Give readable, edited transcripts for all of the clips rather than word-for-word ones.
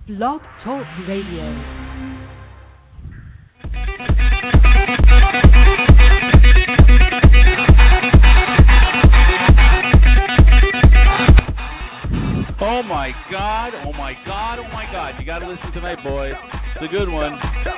Blog Talk Radio. Oh my God, oh my God, oh my God. You got to listen tonight, boys. It's a good one.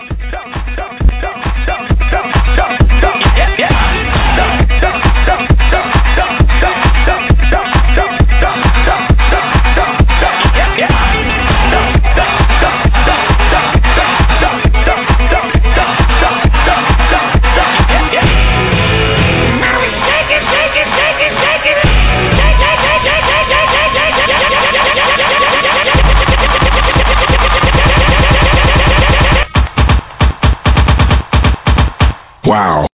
Wow.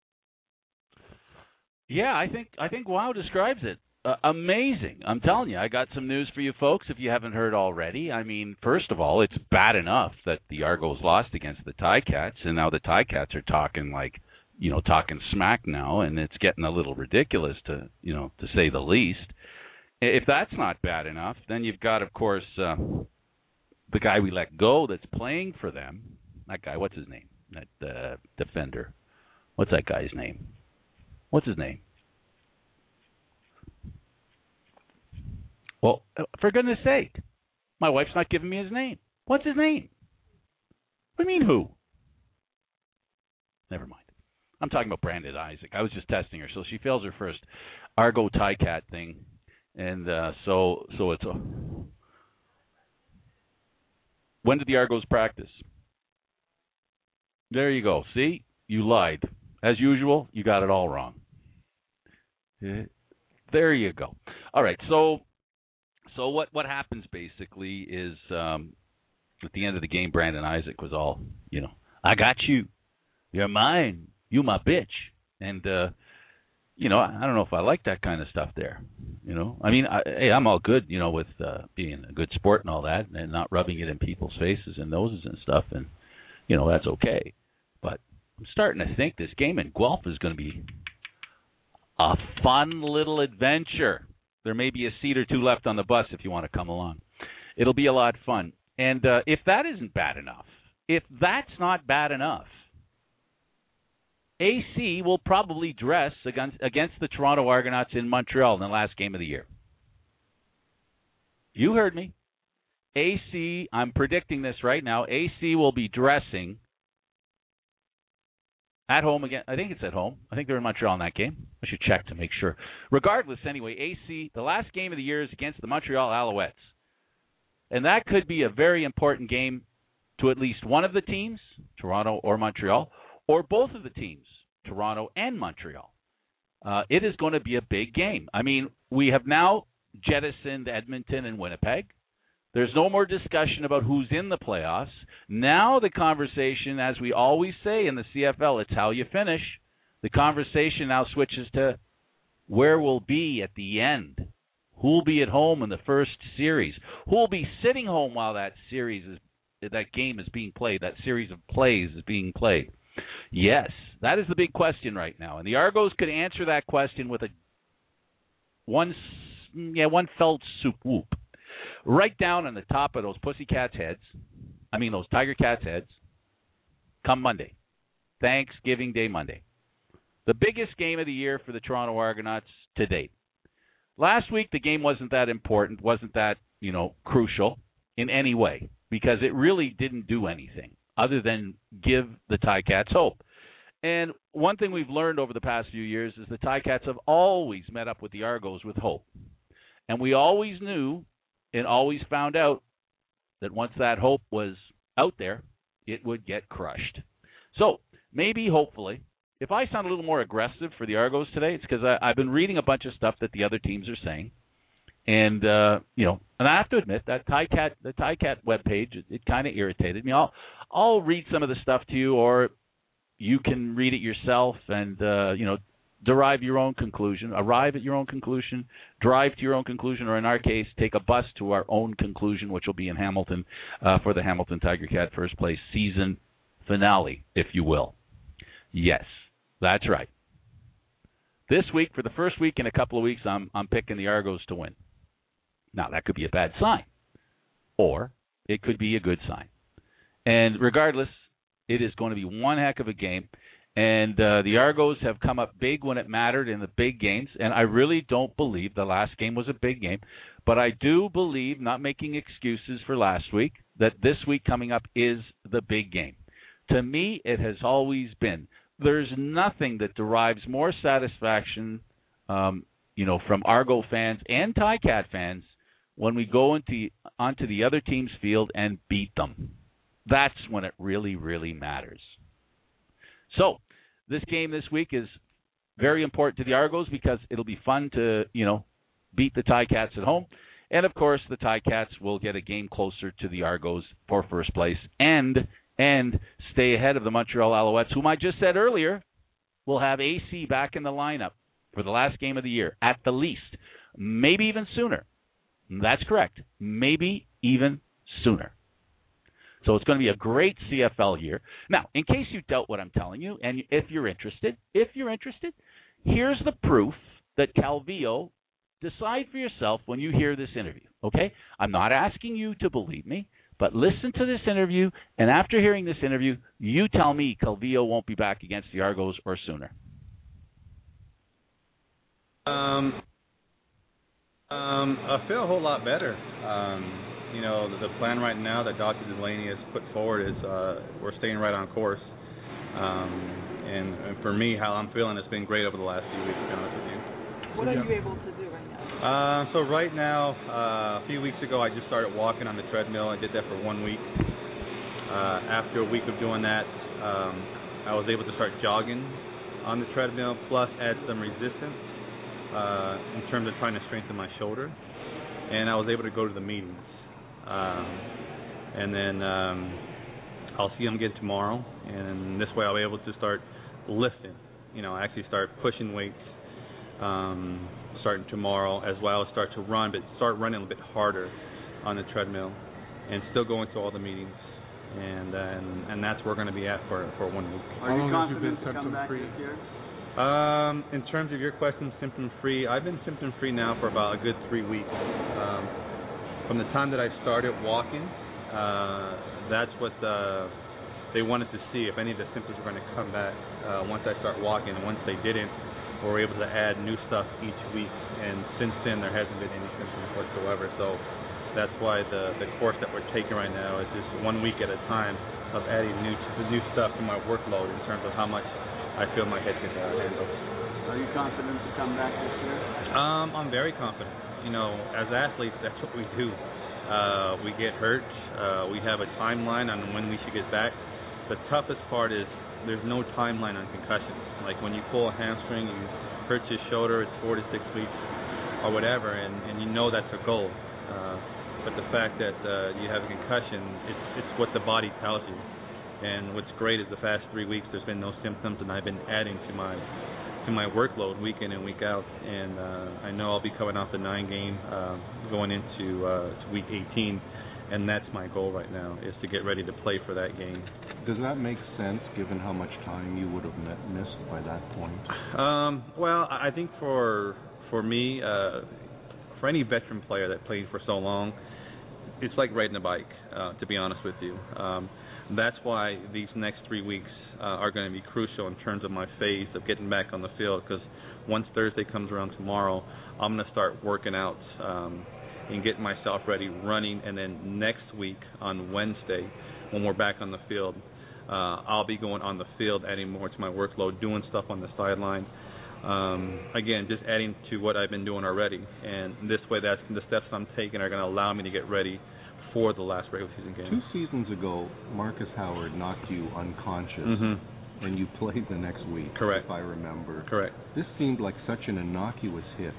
Yeah, I think wow describes it. Amazing. I'm telling you, I got some news for you folks if you haven't heard already. I mean, first of all, it's bad enough that the Argos lost against the Ticats, and now the Ticats are talking talking smack now, and it's getting a little ridiculous to say the least. If that's not bad enough, then you've got, of course, the guy we let go that's playing for them. That guy, what's his name? That defender. What's that guy's name? What's his name? Well, for goodness sake, my wife's not giving me his name. What's his name? What do you mean who? Never mind. I'm talking about Brandon Isaac. I was just testing her. So she fails her first Argo Ticat thing. And so it's a... When did the Argos practice? There you go. See? You lied. As usual, you got it all wrong. There you go. All right, so what happens basically is at the end of the game, Brandon Isaac was all, I got you. You're mine. You my bitch. And, I don't know if I like that kind of stuff there. I mean, I'm all good, with being a good sport and all that and not rubbing it in people's faces and noses and stuff. And, that's okay. But I'm starting to think this game in Guelph is going to be a fun little adventure. There may be a seat or two left on the bus if you want to come along. It'll be a lot of fun. And if that isn't bad enough, if that's not bad enough, AC will probably dress against the Toronto Argonauts in Montreal in the last game of the year. You heard me. AC, I'm predicting this right now, AC will be dressing at home again. I think it's at home. I think they're in Montreal in that game. I should check to make sure. Regardless, anyway, AC, the last game of the year is against the Montreal Alouettes. And that could be a very important game to at least one of the teams, Toronto or Montreal, or both of the teams, Toronto and Montreal. It is going to be a big game. I mean, we have now jettisoned Edmonton and Winnipeg. There's no more discussion about who's in the playoffs. Now the conversation, as we always say in the CFL, it's how you finish. The conversation now switches to where we'll be at the end. Who'll be at home in the first series? Who'll be sitting home while that game is being played, that series of plays is being played? Yes, that is the big question right now. And the Argos could answer that question with one fell swoop whoop. Right down on the top of those those Tiger Cats heads, come Monday, Thanksgiving Day Monday. The biggest game of the year for the Toronto Argonauts to date. Last week, the game wasn't that important, wasn't that, crucial in any way, because it really didn't do anything other than give the Ticats hope. And one thing we've learned over the past few years is the Ticats have always met up with the Argos with hope. And we always knew and always found out that once that hope was out there, it would get crushed. So maybe, hopefully, if I sound a little more aggressive for the Argos today, it's because I've been reading a bunch of stuff that the other teams are saying. And, and I have to admit, the Ticat webpage, it kind of irritated me. I'll read some of the stuff to you, or you can read it yourself and, arrive at your own conclusion, drive to your own conclusion, or in our case, take a bus to our own conclusion, which will be in Hamilton for the Hamilton Tiger Cat first place season finale, if you will. Yes, that's right. This week, for the first week in a couple of weeks, I'm picking the Argos to win. Now, that could be a bad sign. Or it could be a good sign. And regardless, it is going to be one heck of a game. And the Argos have come up big when it mattered in the big games. And I really don't believe the last game was a big game. But I do believe, not making excuses for last week, that this week coming up is the big game. To me, it has always been. There's nothing that derives more satisfaction, from Argo fans and Ticat fans when we go onto the other team's field and beat them. That's when it really, really matters. So this game this week is very important to the Argos because it'll be fun to, beat the Ticats at home. And, of course, the Ticats will get a game closer to the Argos for first place and stay ahead of the Montreal Alouettes, whom I just said earlier will have AC back in the lineup for the last game of the year, at the least. Maybe even sooner. That's correct. Maybe even sooner. So it's going to be a great CFL year. Now, in case you doubt what I'm telling you, and if you're interested, here's the proof that Calvillo. Decide for yourself when you hear this interview, okay? I'm not asking you to believe me, but listen to this interview, and after hearing this interview, you tell me Calvillo won't be back against the Argos or sooner. I feel a whole lot better. The plan right now that Dr. Delaney has put forward is we're staying right on course. And for me, how I'm feeling, it's been great over the last few weeks, to be honest with you. What are you able to do right now? So right now, a few weeks ago, I just started walking on the treadmill. I did that for 1 week. After a week of doing that, I was able to start jogging on the treadmill, plus add some resistance in terms of trying to strengthen my shoulder. And I was able to go to the meetings. And then I'll see them again tomorrow. And this way I'll be able to start lifting, actually start pushing weights. Starting tomorrow, as well as start to run, but start running a bit harder on the treadmill, and still going to all the meetings, and that's where we're going to be at for 1 week. Are you confident to come back this year? In terms of your question, symptom-free, I've been symptom-free now for about a good 3 weeks. From the time that I started walking, that's what they wanted to see, if any of the symptoms were going to come back once I start walking, and once they didn't, we're able to add new stuff each week, and since then there hasn't been any symptoms whatsoever. So that's why the course that we're taking right now is just 1 week at a time of adding new stuff to my workload in terms of how much I feel my head can handle. Are you confident to come back this year? I'm very confident. As athletes, that's what we do. We get hurt. We have a timeline on when we should get back. The toughest part is there's no timeline on concussions. Like when you pull a hamstring, you hurt your shoulder, it's 4 to 6 weeks or whatever, and that's a goal. But the fact that you have a concussion, it's what the body tells you. And what's great is the past 3 weeks there's been no symptoms, and I've been adding to my workload week in and week out. And I know I'll be coming off the 9-game going into week 18. And that's my goal right now, is to get ready to play for that game. Does that make sense, given how much time you would have missed by that point? Well, I think for me, for any veteran player that played for so long, it's like riding a bike, to be honest with you. That's why these next 3 weeks are going to be crucial in terms of my phase of getting back on the field, because once Thursday comes around tomorrow, I'm going to start working out and getting myself ready, running, and then next week on Wednesday, when we're back on the field, I'll be going on the field, adding more to my workload, doing stuff on the sideline. Again, just adding to what I've been doing already. And this way, that's the steps I'm taking are going to allow me to get ready for the last regular season game. 2 seasons ago, Marcus Howard knocked you unconscious, and you played the next week, correct, if I remember. Correct. This seemed like such an innocuous hit.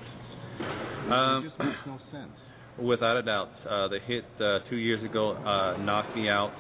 It just makes no sense. Without a doubt. The hit 2 years ago knocked me out.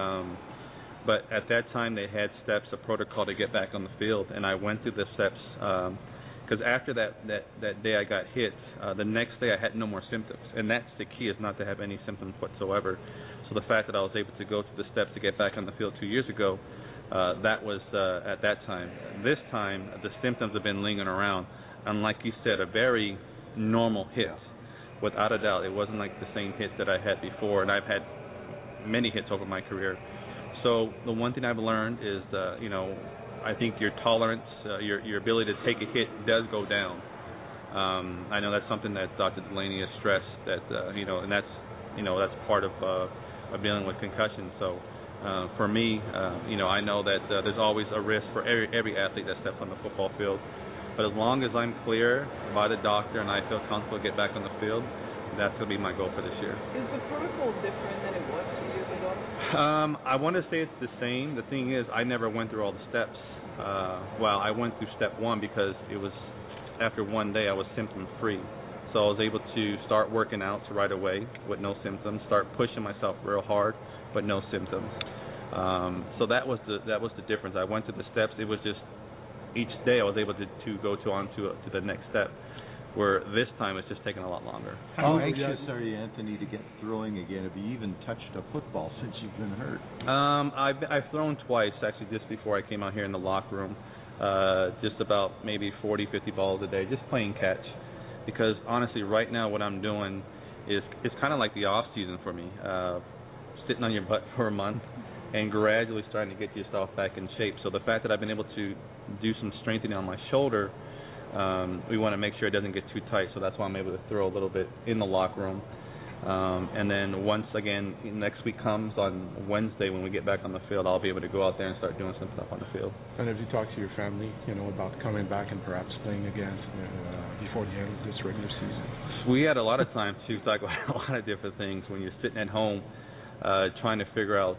But at that time, they had steps, a protocol to get back on the field, and I went through the steps. Because after that day I got hit, the next day I had no more symptoms. And that's the key, is not to have any symptoms whatsoever. So the fact that I was able to go through the steps to get back on the field 2 years ago, that was at that time. This time, the symptoms have been lingering around. And like you said, a very normal hit. Without a doubt, it wasn't like the same hit that I had before. And I've had many hits over my career. So the one thing I've learned is, I think your tolerance, your ability to take a hit does go down. I know that's something that Dr. Delaney has stressed, that and that's part of dealing with concussion. So for me, I know that there's always a risk for every athlete that steps on the football field. But as long as I'm clear by the doctor and I feel comfortable to get back on the field, that's going to be my goal for this year. Is the protocol different than it was 2 years ago? I want to say it's the same. The thing is, I never went through all the steps. I went through step one because it was after one day I was symptom-free. So I was able to start working out right away with no symptoms, start pushing myself real hard, but no symptoms. So that was the difference. I went through the steps. It was just each day I was able to go to the next step, where this time it's just taking a lot longer. How anxious are you, Anthony, to get throwing again? Have you even touched a football since you've been hurt? I've thrown twice, actually, just before I came out here in the locker room, just about maybe 40, 50 balls a day, just playing catch. Because honestly, right now what I'm doing is it's kind of like the off season for me, sitting on your butt for a month and gradually starting to get yourself back in shape. So the fact that I've been able to do some strengthening on my shoulder, we want to make sure it doesn't get too tight, so that's why I'm able to throw a little bit in the locker room. And then once again, next week comes on Wednesday when we get back on the field, I'll be able to go out there and start doing some stuff on the field. And have you talked to your family, about coming back and perhaps playing again before the end of this regular season? We had a lot of time to talk about a lot of different things when you're sitting at home trying to figure out,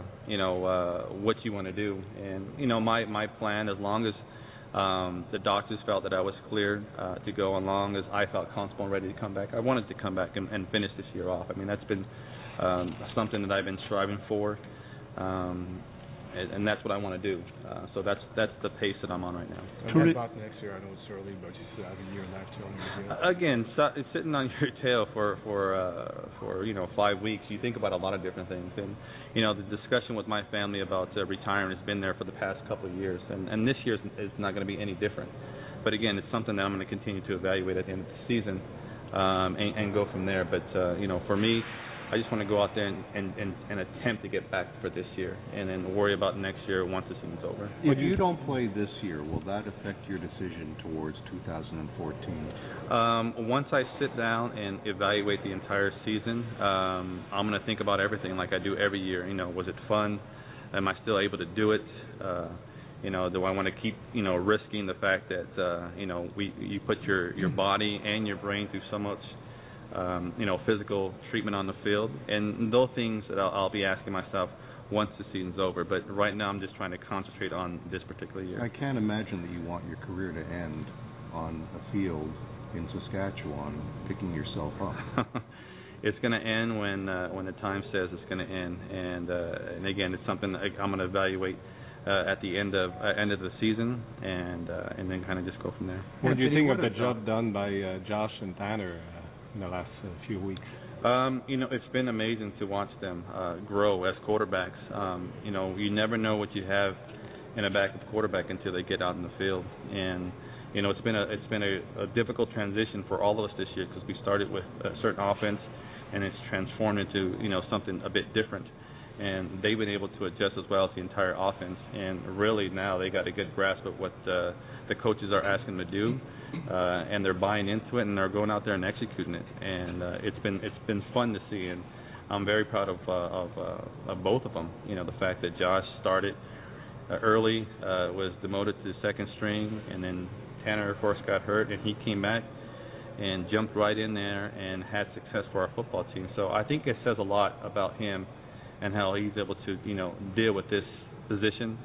what you want to do. And, my plan, as long as the doctors felt that I was cleared to go, as long as I felt comfortable and ready to come back, I wanted to come back and finish this year off. I mean, that's been something that I've been striving for, and that's what I want to do. So that's the pace that I'm on right now. And what about next year? I know it's early, but you still have a year left on your deal. Again, sitting on your tail for 5 weeks, you think about a lot of different things. And the discussion with my family about retiring has been there for the past couple of years, and this year is not going to be any different. But again, it's something that I'm going to continue to evaluate at the end of the season and go from there. But for me, I just want to go out there and attempt to get back for this year, and then worry about next year once the season's over. If you don't play this year, will that affect your decision towards 2014? Once I sit down and evaluate the entire season, I'm going to think about everything like I do every year. Was it fun? Am I still able to do it? Do I want to keep, risking the fact that, you put your body and your brain through so much physical treatment on the field, and those things that I'll be asking myself once the season's over. But right now I'm just trying to concentrate on this particular year. I can't imagine that you want your career to end on a field in Saskatchewan picking yourself up. It's going to end when the time says it's going to end, and again, it's something that I'm going to evaluate at the end of the season, and then kind of just go from there. What do you think of the job done by Josh and Tanner in the last few weeks? It's been amazing to watch them grow as quarterbacks. You never know what you have in a backup quarterback until they get out in the field. And it's been a difficult transition for all of us this year, because we started with a certain offense and it's transformed into something a bit different. And they've been able to adjust as well as the entire offense. And really now they got a good grasp of what the coaches are asking them to do, and they're buying into it, and they're going out there and executing it. And it's been fun to see, and I'm very proud of both of them. The fact that Josh started early, was demoted to second string, and then Tanner, of course, got hurt, and he came back and jumped right in there and had success for our football team. So I think it says a lot about him and how he's able to, deal with this position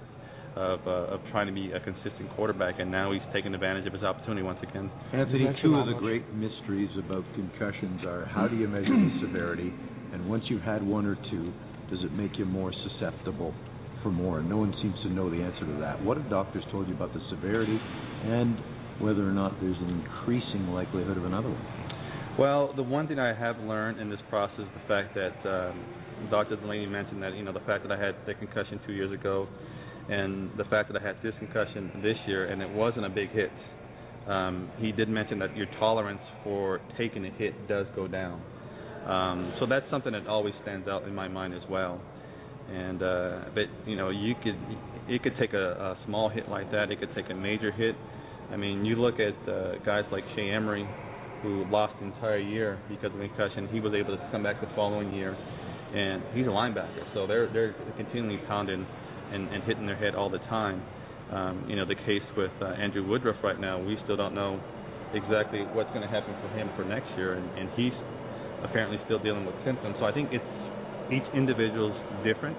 of trying to be a consistent quarterback, and now he's taking advantage of his opportunity once again. Anthony, two of the great mysteries about concussions are, how do you measure the severity, and once you've had one or two, does it make you more susceptible for more? No one seems to know the answer to that. What have doctors told you about the severity and whether or not there's an increasing likelihood of another one? Well, the one thing I have learned in this process is the fact that Dr. Delaney mentioned that, the fact that I had the concussion 2 years ago, and the fact that I had this concussion this year, and it wasn't a big hit. He did mention that your tolerance for taking a hit does go down. So that's something that always stands out in my mind as well. And but it could take a small hit like that. It could take a major hit. I mean, you look at guys like Shea Emery, who lost the entire year because of concussion. He was able to come back the following year, and he's a linebacker, so they're continually pounding and hitting their head all the time. The case with Andrew Woodruff right now, we still don't know exactly what's going to happen for him for next year, and he's apparently still dealing with symptoms. So I think each individual's different,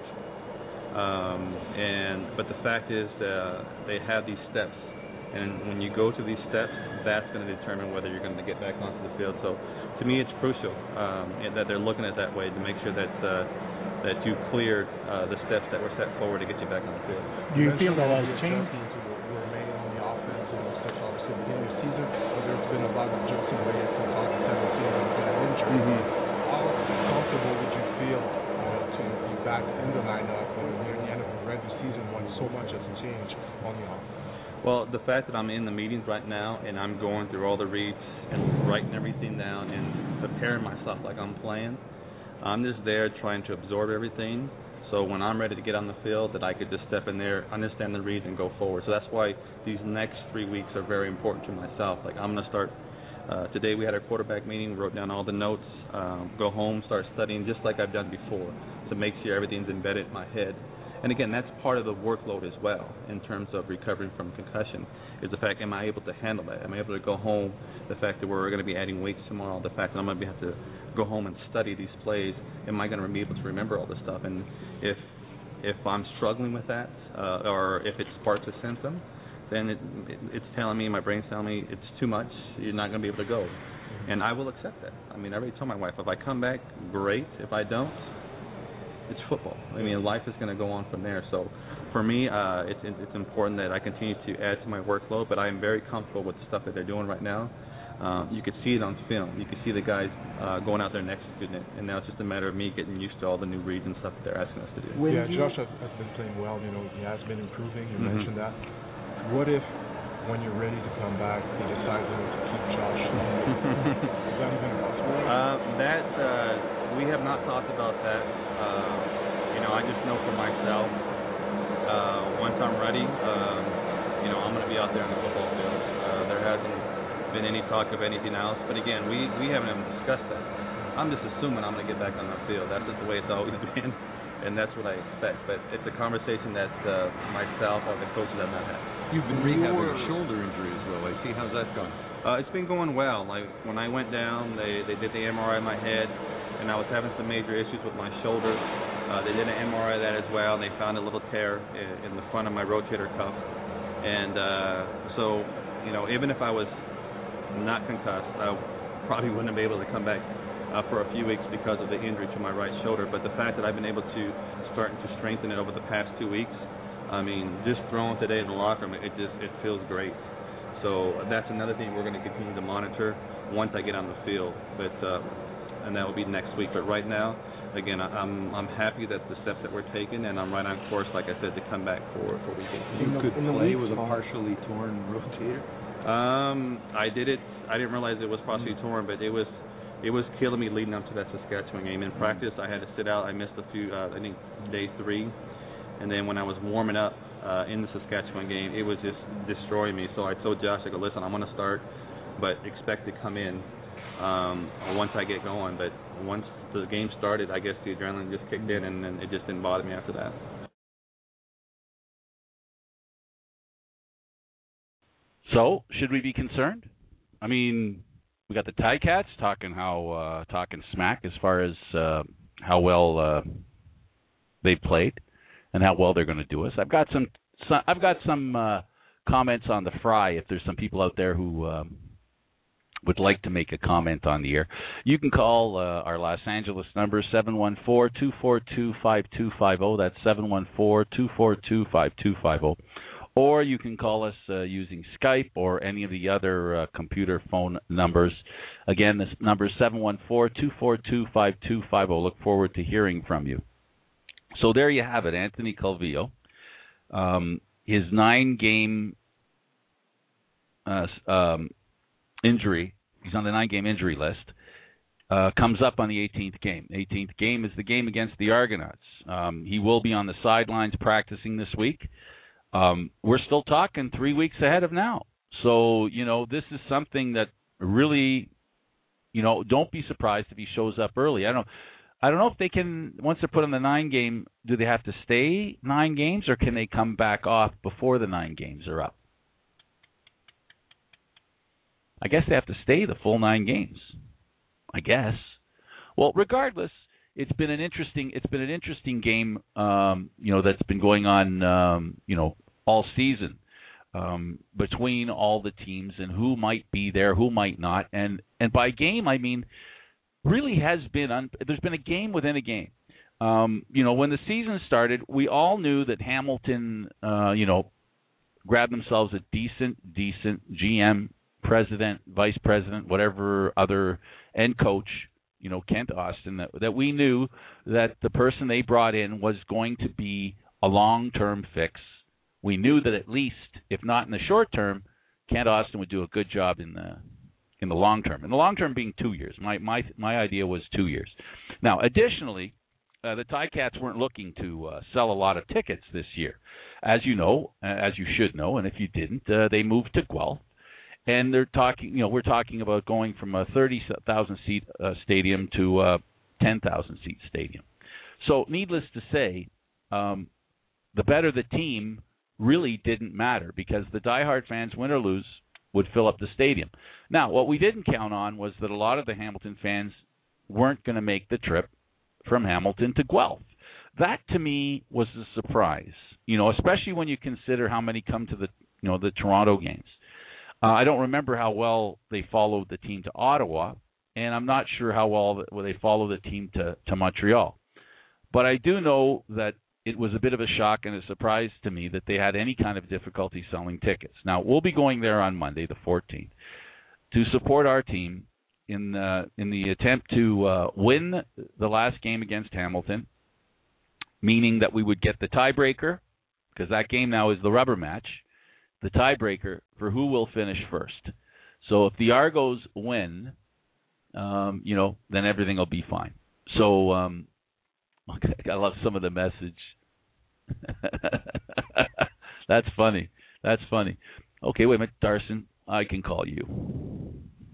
but the fact is they have these steps, and when you go to these steps, that's going to determine whether you're going to get back onto the field. So to me, it's crucial that they're looking at it that way to make sure that you cleared the steps that were set forward to get you back on the field. Do you feel that has changed? Were made on the offense and steps obviously beginning of the season, but there's been a lot of adjusting ways since August 17th with that injury. Mm-hmm. How comfortable would you feel to be back in the lineup near the end of the regular season when so much has changed on the offense? Well, the fact that I'm in the meetings right now and I'm going through all the reads and writing everything down and preparing myself like I'm playing, I'm just there trying to absorb everything. So when I'm ready to get on the field, that I could just step in there, understand the reads, and go forward. So that's why these next 3 weeks are very important to myself. Like I'm going to start today. We had our quarterback meeting, wrote down all the notes, go home, start studying just like I've done before to make sure everything's embedded in my head. And again, that's part of the workload as well in terms of recovering from concussion, is the fact, am I able to handle that? Am I able to go home, the fact that we're going to be adding weights tomorrow, the fact that I'm going to have to go home and study these plays, am I going to be able to remember all this stuff? And if I'm struggling with that, or if it sparks a symptom, then it's telling me, my brain's telling me it's too much, you're not going to be able to go. And I will accept that. I mean, I already told my wife, if I come back, great. If I don't, it's football. I mean, life is going to go on from there. So for me, it's important that I continue to add to my workload, but I am very comfortable with the stuff that they're doing right now. You could see it on film. You could see the guys going out there and executing it, and now it's just a matter of me getting used to all the new reads and stuff that they're asking us to do. Josh has been playing well. He has been improving. You mentioned that. What if, when you're ready to come back, they decide to keep Josh? Is that even possible? We have not talked about that. I just know for myself, once I'm ready, I'm going to be out there on the football field. There hasn't been any talk of anything else. But again, we haven't even discussed that. I'm just assuming I'm going to get back on the field. That's just the way it's always been, and that's what I expect. But it's a conversation that myself or the coaches have not had. You've been rehabbing a shoulder injury as well. I see. How's that going? It's been going well. Like when I went down, they did the MRI of my head, and I was having some major issues with my shoulder. They did an MRI of that as well, and they found a little tear in the front of my rotator cuff. And so, even if I was not concussed, I probably wouldn't be able to come back for a few weeks because of the injury to my right shoulder. But the fact that I've been able to start to strengthen it over the past 2 weeks, I mean, just throwing today in the locker room, it feels great. So that's another thing we're going to continue to monitor once I get on the field. But and that will be next week. But right now, again, I'm happy that the steps that we're taking, and I'm right on course, like I said, to come back for week 18. You could play with a partially torn rotator? I did it. I didn't realize it was partially torn, but it was killing me leading up to that Saskatchewan game. In practice, I had to sit out. I missed a few, I think day 3. And then when I was warming up in the Saskatchewan game, it was just destroying me. So I told Josh, I go, listen, I'm going to start, but expect to come in once I get going. But once the game started, I guess the adrenaline just kicked in, and then it just didn't bother me after that. So, should we be concerned? I mean, we got the Ticats talking smack as far as how well they've played and how well they're going to do us. I've got some comments on the fry. If there's some people out there who would like to make a comment on the air, you can call our Los Angeles number 714-242-5250. That's 714-242-5250. Or you can call us using Skype or any of the other computer phone numbers. Again, this number is 714-242-5250. Look forward to hearing from you. So there you have it, Anthony Calvillo. His 9-game injury, he's on the 9-game injury list. comes up on the 18th game. 18th game is the game against the Argonauts. He will be on the sidelines practicing this week. We're still talking 3 weeks ahead of now. So, this is something that really, don't be surprised if he shows up early. I don't know if they can, once they're put on the 9 game, do they have to stay 9 games or can they come back off before the 9 games are up? I guess they have to stay the full 9 games. I guess. Well, regardless, it's been an interesting game, that's been going on, all season, between all the teams and who might be there, who might not, and by game I mean really has been there's been a game within a game. When the season started, we all knew that Hamilton, grabbed themselves a decent GM, president, vice president, whatever other, and coach, Kent Austin, that we knew that the person they brought in was going to be a long-term fix. We knew that at least, if not in the short term, Kent Austin would do a good job in the long term. In the long term being 2 years. My idea was 2 years. Now, additionally, the Ticats weren't looking to sell a lot of tickets this year. As you know, as you should know, and if you didn't, they moved to Guelph. And they're talking, we're talking about going from a 30,000 seat stadium to a 10,000 seat stadium. So, needless to say, the better the team really didn't matter because the diehard fans, win or lose, would fill up the stadium. Now, what we didn't count on was that a lot of the Hamilton fans weren't going to make the trip from Hamilton to Guelph. That to me was a surprise, especially when you consider how many come to the Toronto games. I don't remember how well they followed the team to Ottawa, and I'm not sure how well they follow the team to Montreal. But I do know that it was a bit of a shock and a surprise to me that they had any kind of difficulty selling tickets. Now, we'll be going there on Monday, the 14th, to support our team in the attempt to win the last game against Hamilton, meaning that we would get the tiebreaker, because that game now is the rubber match, the tiebreaker for who will finish first. So if the Argos win, then everything will be fine. So I love some of the message. That's funny. Okay, wait a minute, Darson. I can call you.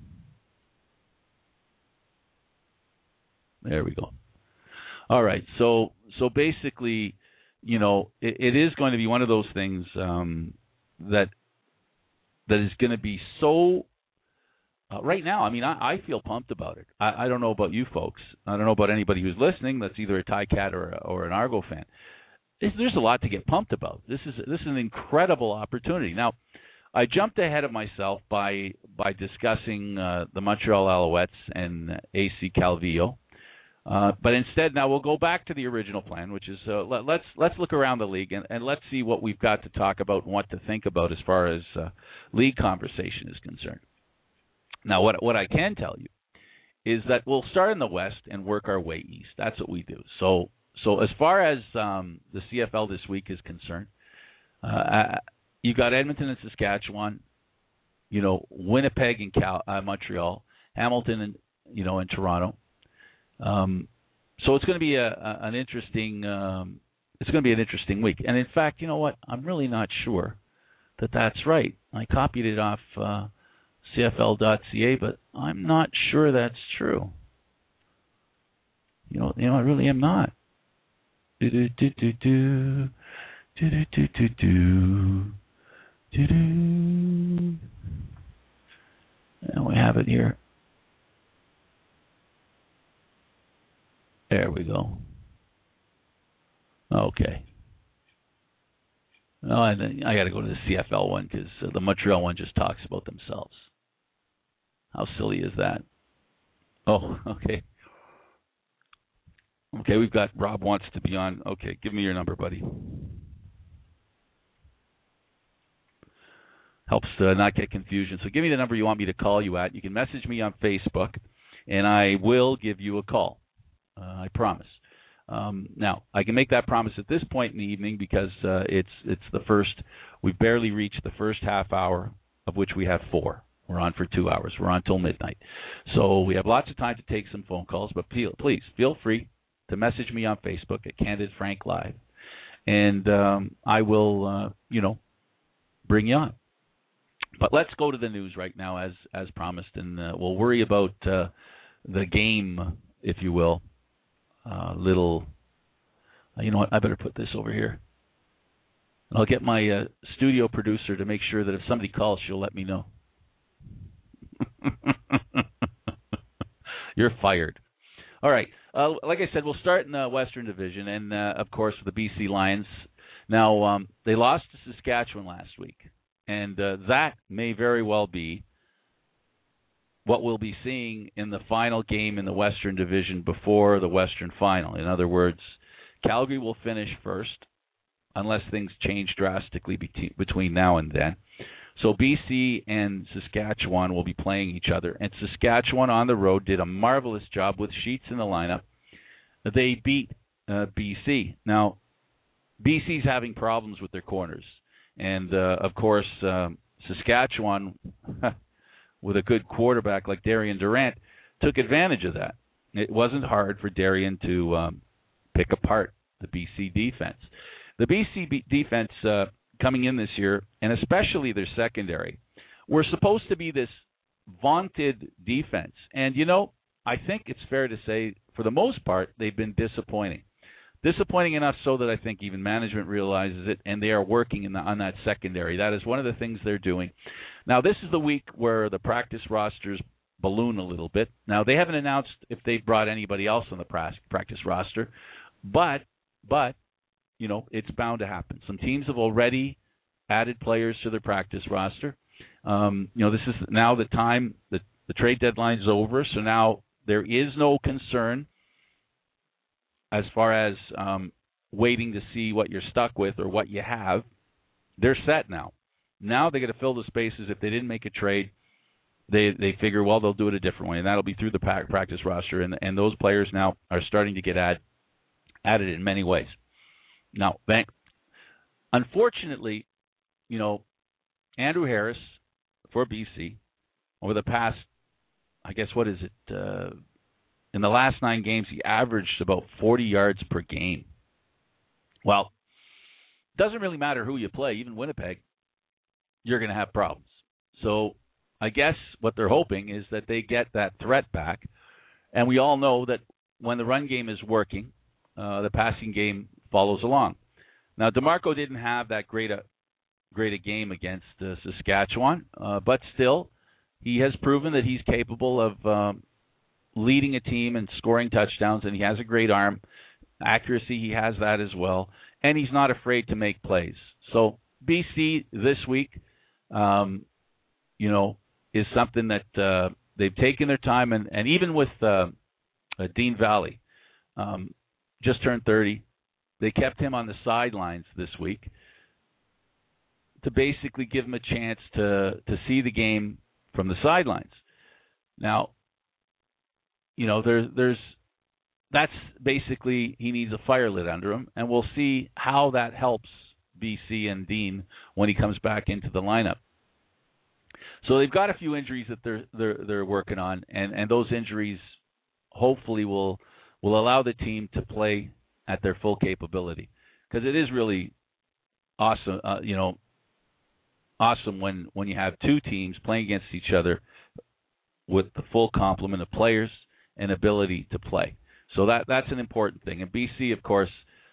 There we go. All right. So basically, it is going to be one of those things that is going to be so right now. I mean, I feel pumped about it. I don't know about you folks. I don't know about anybody who's listening that's either a Ticat or an Argo fan. There's a lot to get pumped about. This is an incredible opportunity. Now, I jumped ahead of myself by discussing the Montreal Alouettes and AC Calvillo. But instead, now we'll go back to the original plan, which is let's look around the league and let's see what we've got to talk about and what to think about as far as league conversation is concerned. Now, what I can tell you is that we'll start in the West and work our way east. That's what we do. So as far as the CFL this week is concerned, you've got Edmonton and Saskatchewan, Winnipeg and Montreal, Hamilton and Toronto. So it's going to be an interesting. It's going to be an interesting week. And in fact, you know what? I'm really not sure that that's right. I copied it off CFL.ca, but I'm not sure that's true. I really am not. And we have it here. There we go. Okay. Oh, and then I got to go to the CFL one because the Montreal one just talks about themselves. How silly is that? Oh, okay. Okay, we've got Rob wants to be on. Okay, give me your number, buddy. Helps not get confusion. So give me the number you want me to call you at. You can message me on Facebook, and I will give you a call. I promise. Now, I can make that promise at this point in the evening because it's the first. We've barely reached the first half hour, of which we have 4. We're on for 2 hours. We're on till midnight. So we have lots of time to take some phone calls, but please feel free to message me on Facebook at Candid Frank Live, and I will, bring you on. But let's go to the news right now, as promised, and we'll worry about the game, if you will. You know what? I better put this over here. And I'll get my studio producer to make sure that if somebody calls, she'll let me know. You're fired. All right. Like I said, we'll start in the Western Division, and, of course, with the BC Lions. Now, they lost to Saskatchewan last week, and that may very well be what we'll be seeing in the final game in the Western Division before the Western Final. In other words, Calgary will finish first unless things change drastically between now and then. So BC and Saskatchewan will be playing each other. And Saskatchewan on the road did a marvelous job with Sheets in the lineup. They beat BC. Now, BC's having problems with their corners. And, of course, Saskatchewan, with a good quarterback like Darian Durant, took advantage of that. It wasn't hard for Darian to pick apart the BC defense. The BC defense coming in this year, and especially their secondary, were supposed to be this vaunted defense. And, I think it's fair to say, for the most part, they've been disappointing. Disappointing enough so that I think even management realizes it, and they are working on that secondary. That is one of the things they're doing. Now, this is the week where the practice rosters balloon a little bit. Now, they haven't announced if they've brought anybody else on the practice roster, but it's bound to happen. Some teams have already added players to their practice roster. This is now the time that the trade deadline is over, so now there is no concern as far as waiting to see what you're stuck with or what you have. They're set now. Now they got to fill the spaces. If they didn't make a trade, they figure, well, they'll do it a different way, and that'll be through the practice roster. And those players now are starting to get added in many ways. Now, unfortunately, Andrew Harris for BC over the past, I guess, what is it? In the last 9 games, he averaged about 40 yards per game. Well, it doesn't really matter who you play, even Winnipeg, you're going to have problems. So I guess what they're hoping is that they get that threat back. And we all know that when the run game is working, the passing game follows along. Now, DeMarco didn't have that great a game against Saskatchewan, but still, he has proven that he's capable of leading a team and scoring touchdowns, and he has a great arm. Accuracy, he has that as well, and he's not afraid to make plays. So BC this week, is something that they've taken their time, and even with Dean Valley, just turned 30, they kept him on the sidelines this week to basically give him a chance to see the game from the sidelines. Now, that's basically, he needs a fire lit under him, and we'll see how that helps BC and Dean when he comes back into the lineup. So they've got a few injuries that they're working on, and those injuries hopefully will allow the team to play at their full capability, because it is really awesome, awesome when you have two teams playing against each other with the full complement of players and ability to play. So that's an important thing. And BC, of course,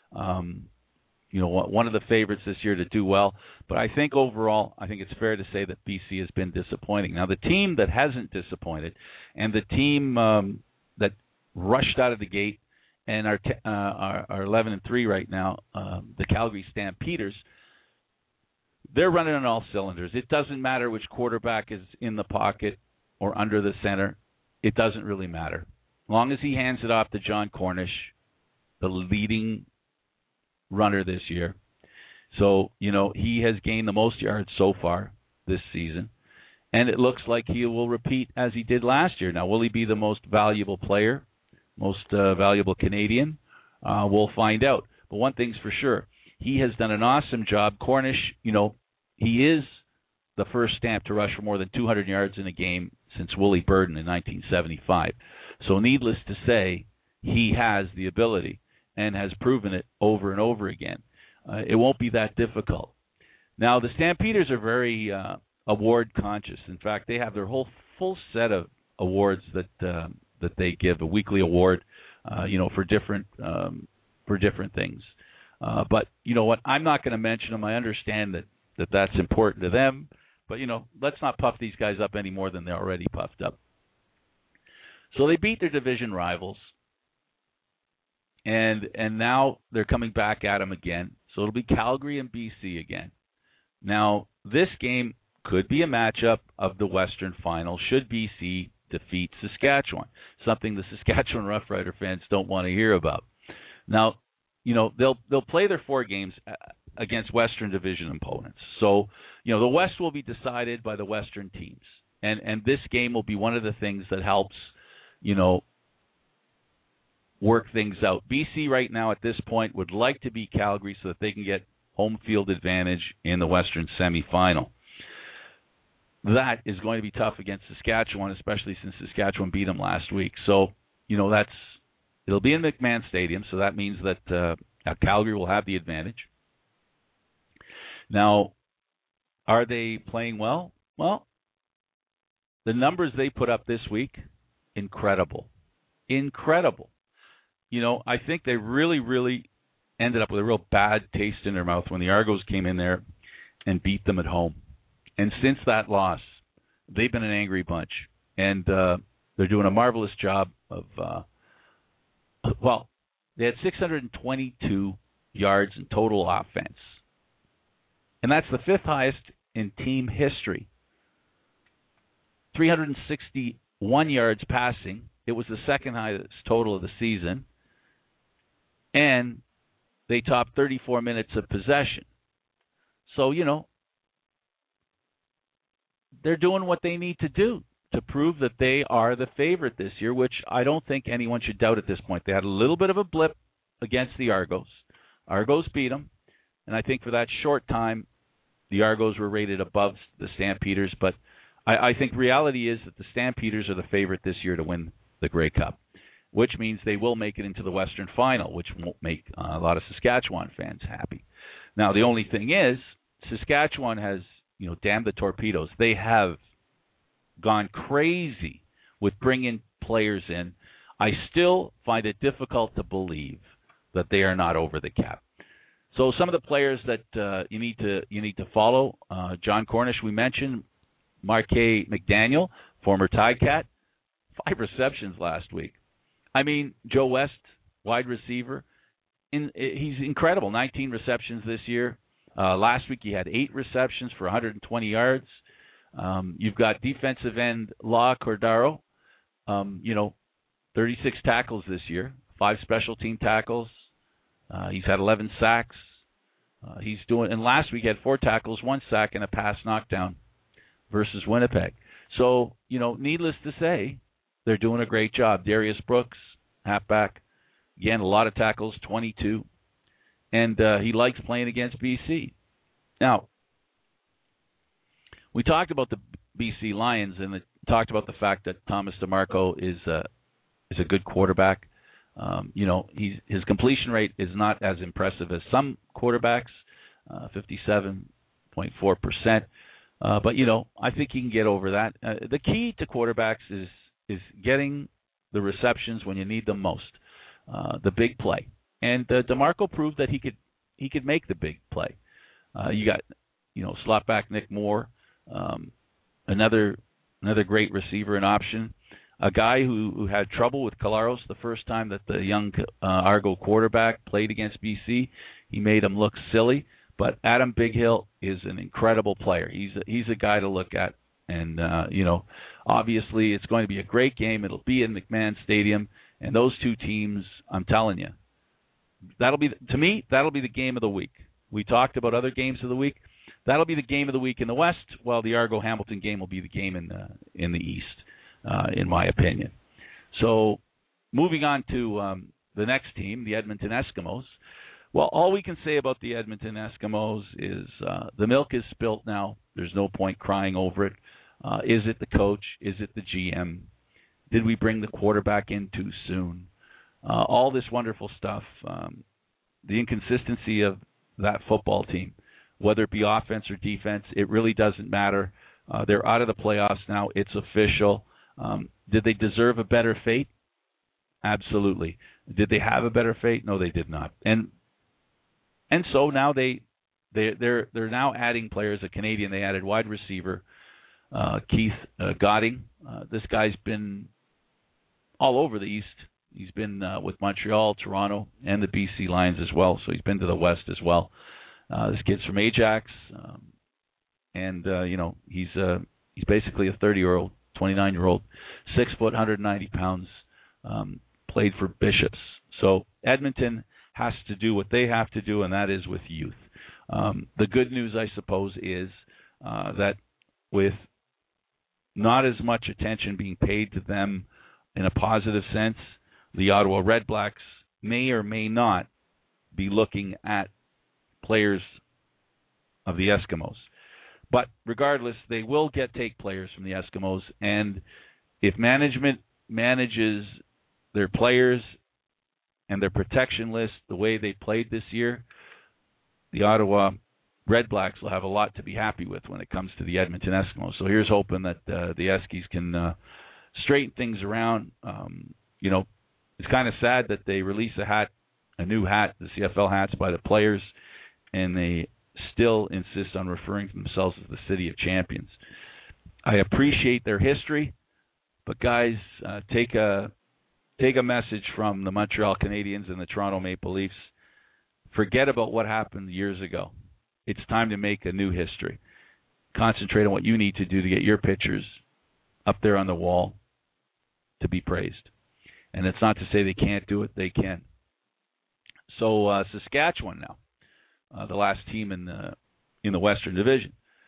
one of the favorites this year to do well. But I think overall, I think it's fair to say that BC has been disappointing. Now, the team that hasn't disappointed, and the team that rushed out of the gate and are 11-3 right now, the Calgary Stampeders, they're running on all cylinders. It doesn't matter which quarterback is in the pocket or under the center. It doesn't really matter. As long as he hands it off to John Cornish, the leading runner this year. So, he has gained the most yards so far this season. And it looks like he will repeat as he did last year. Now, will he be the most valuable player, most valuable Canadian? We'll find out. But one thing's for sure. He has done an awesome job. Cornish, he is the first Stamp to rush for more than 200 yards in a game since Willie Burden in 1975. So needless to say, he has the ability and has proven it over and over again. It won't be that difficult. Now, the Stampeders are very award conscious. In fact, they have their whole full set of awards that they give, a weekly award, for different things. But you know what? I'm not going to mention them. I understand that that's important to them. But let's not puff these guys up any more than they're already puffed up. So they beat their division rivals, and now they're coming back at them again. So it'll be Calgary and BC again. Now, this game could be a matchup of the Western Final should BC defeat Saskatchewan, something the Saskatchewan Roughrider fans don't want to hear about. Now, they'll play their 4 games against Western Division opponents. So, the West will be decided by the Western teams. And this game will be one of the things that helps, work things out. BC right now at this point would like to beat Calgary so that they can get home field advantage in the Western semifinal. That is going to be tough against Saskatchewan, especially since Saskatchewan beat them last week. So, it'll be in McMahon Stadium, so that means that Calgary will have the advantage. Now, are they playing well? Well, the numbers they put up this week, incredible. I think they really, really ended up with a real bad taste in their mouth when the Argos came in there and beat them at home. And since that loss, they've been an angry bunch. And they're doing a marvelous job of, they had 622 yards in total offense. And that's the 5th highest in team history. 361 yards passing. It was the 2nd highest total of the season. And they topped 34 minutes of possession. So, they're doing what they need to do to prove that they are the favorite this year, which I don't think anyone should doubt at this point. They had a little bit of a blip against the Argos. Argos beat them, and I think for that short time, the Argos were rated above the Stampeders. But I think reality is that the Stampeders are the favorite this year to win the Grey Cup, which means they will make it into the Western Final, which won't make a lot of Saskatchewan fans happy. Now, the only thing is, Saskatchewan has, damn the torpedoes. They have gone crazy with bringing players in. I still find it difficult to believe that they are not over the cap. So some of the players that you need to follow, John Cornish, we mentioned, Marquet McDaniel, former Tidecat, 5 receptions last week. I mean, Joe West, wide receiver, he's incredible. 19 receptions this year. Last week he had 8 receptions for 120 yards. You've got defensive end La Cordaro, 36 tackles this year, 5 special team tackles. He's had 11 sacks. And last week he had 4 tackles, 1 sack, and a pass knockdown versus Winnipeg. So, needless to say, they're doing a great job. Darius Brooks, halfback, again, a lot of tackles, 22. And he likes playing against BC. Now, we talked about the BC Lions and talked about the fact that Thomas DeMarco is a good quarterback. His completion rate is not as impressive as some quarterbacks, 57.4%. But I think he can get over that. The key to quarterbacks is getting the receptions when you need them most, the big play. And DeMarco proved that he could make the big play. You got slot back Nick Moore, another great receiver and option. A guy who had trouble with Collaros the first time that the young Argo quarterback played against BC. He made him look silly. But Adam Bighill is an incredible player. He's a guy to look at. And, obviously it's going to be a great game. It'll be in McMahon Stadium. And those two teams, I'm telling you, that'll be the game of the week. We talked about other games of the week. That'll be the game of the week in the West, while the Argo-Hamilton game will be the game in the East, in my opinion. So moving on to the next team, the Edmonton Eskimos. Well, all we can say about the Edmonton Eskimos is the milk is spilt now. There's no point crying over it. Is it the coach? Is it the GM? Did we bring the quarterback in too soon? All this wonderful stuff. The inconsistency of that football team, whether it be offense or defense, it really doesn't matter. They're out of the playoffs now. It's official. Did they deserve a better fate? Absolutely. Did they have a better fate? No, they did not. And so now they're now adding players. A Canadian, they added wide receiver Keith Godding. This guy's been all over the East. He's been with Montreal, Toronto, and the BC Lions as well. So he's been to the West as well. This kid's from Ajax, and he's basically a 30-year-old, 29-year-old, 6 foot, 190 pounds. Played for Bishops. So Edmonton has to do what they have to do, and that is with youth. The good news, I suppose, is that with not as much attention being paid to them in a positive sense, the Ottawa Redblacks may or may not be looking at players of the Eskimos. But regardless, they will take players from the Eskimos, and if management manages their players and their protection list the way they played this year, the Ottawa Redblacks will have a lot to be happy with when it comes to the Edmonton Eskimos. So here's hoping that the Eskies can straighten things around. It's kind of sad that they release a new hat, the CFL hats, by the players, and they still insist on referring to themselves as the City of Champions. I appreciate their history, but guys, take a message from the Montreal Canadiens and the Toronto Maple Leafs. Forget about what happened years ago. It's time to make a new history. Concentrate on what you need to do to get your pictures up there on the wall to be praised. And it's not to say they can't do it. They can. So Saskatchewan now, the last team in the Western Division.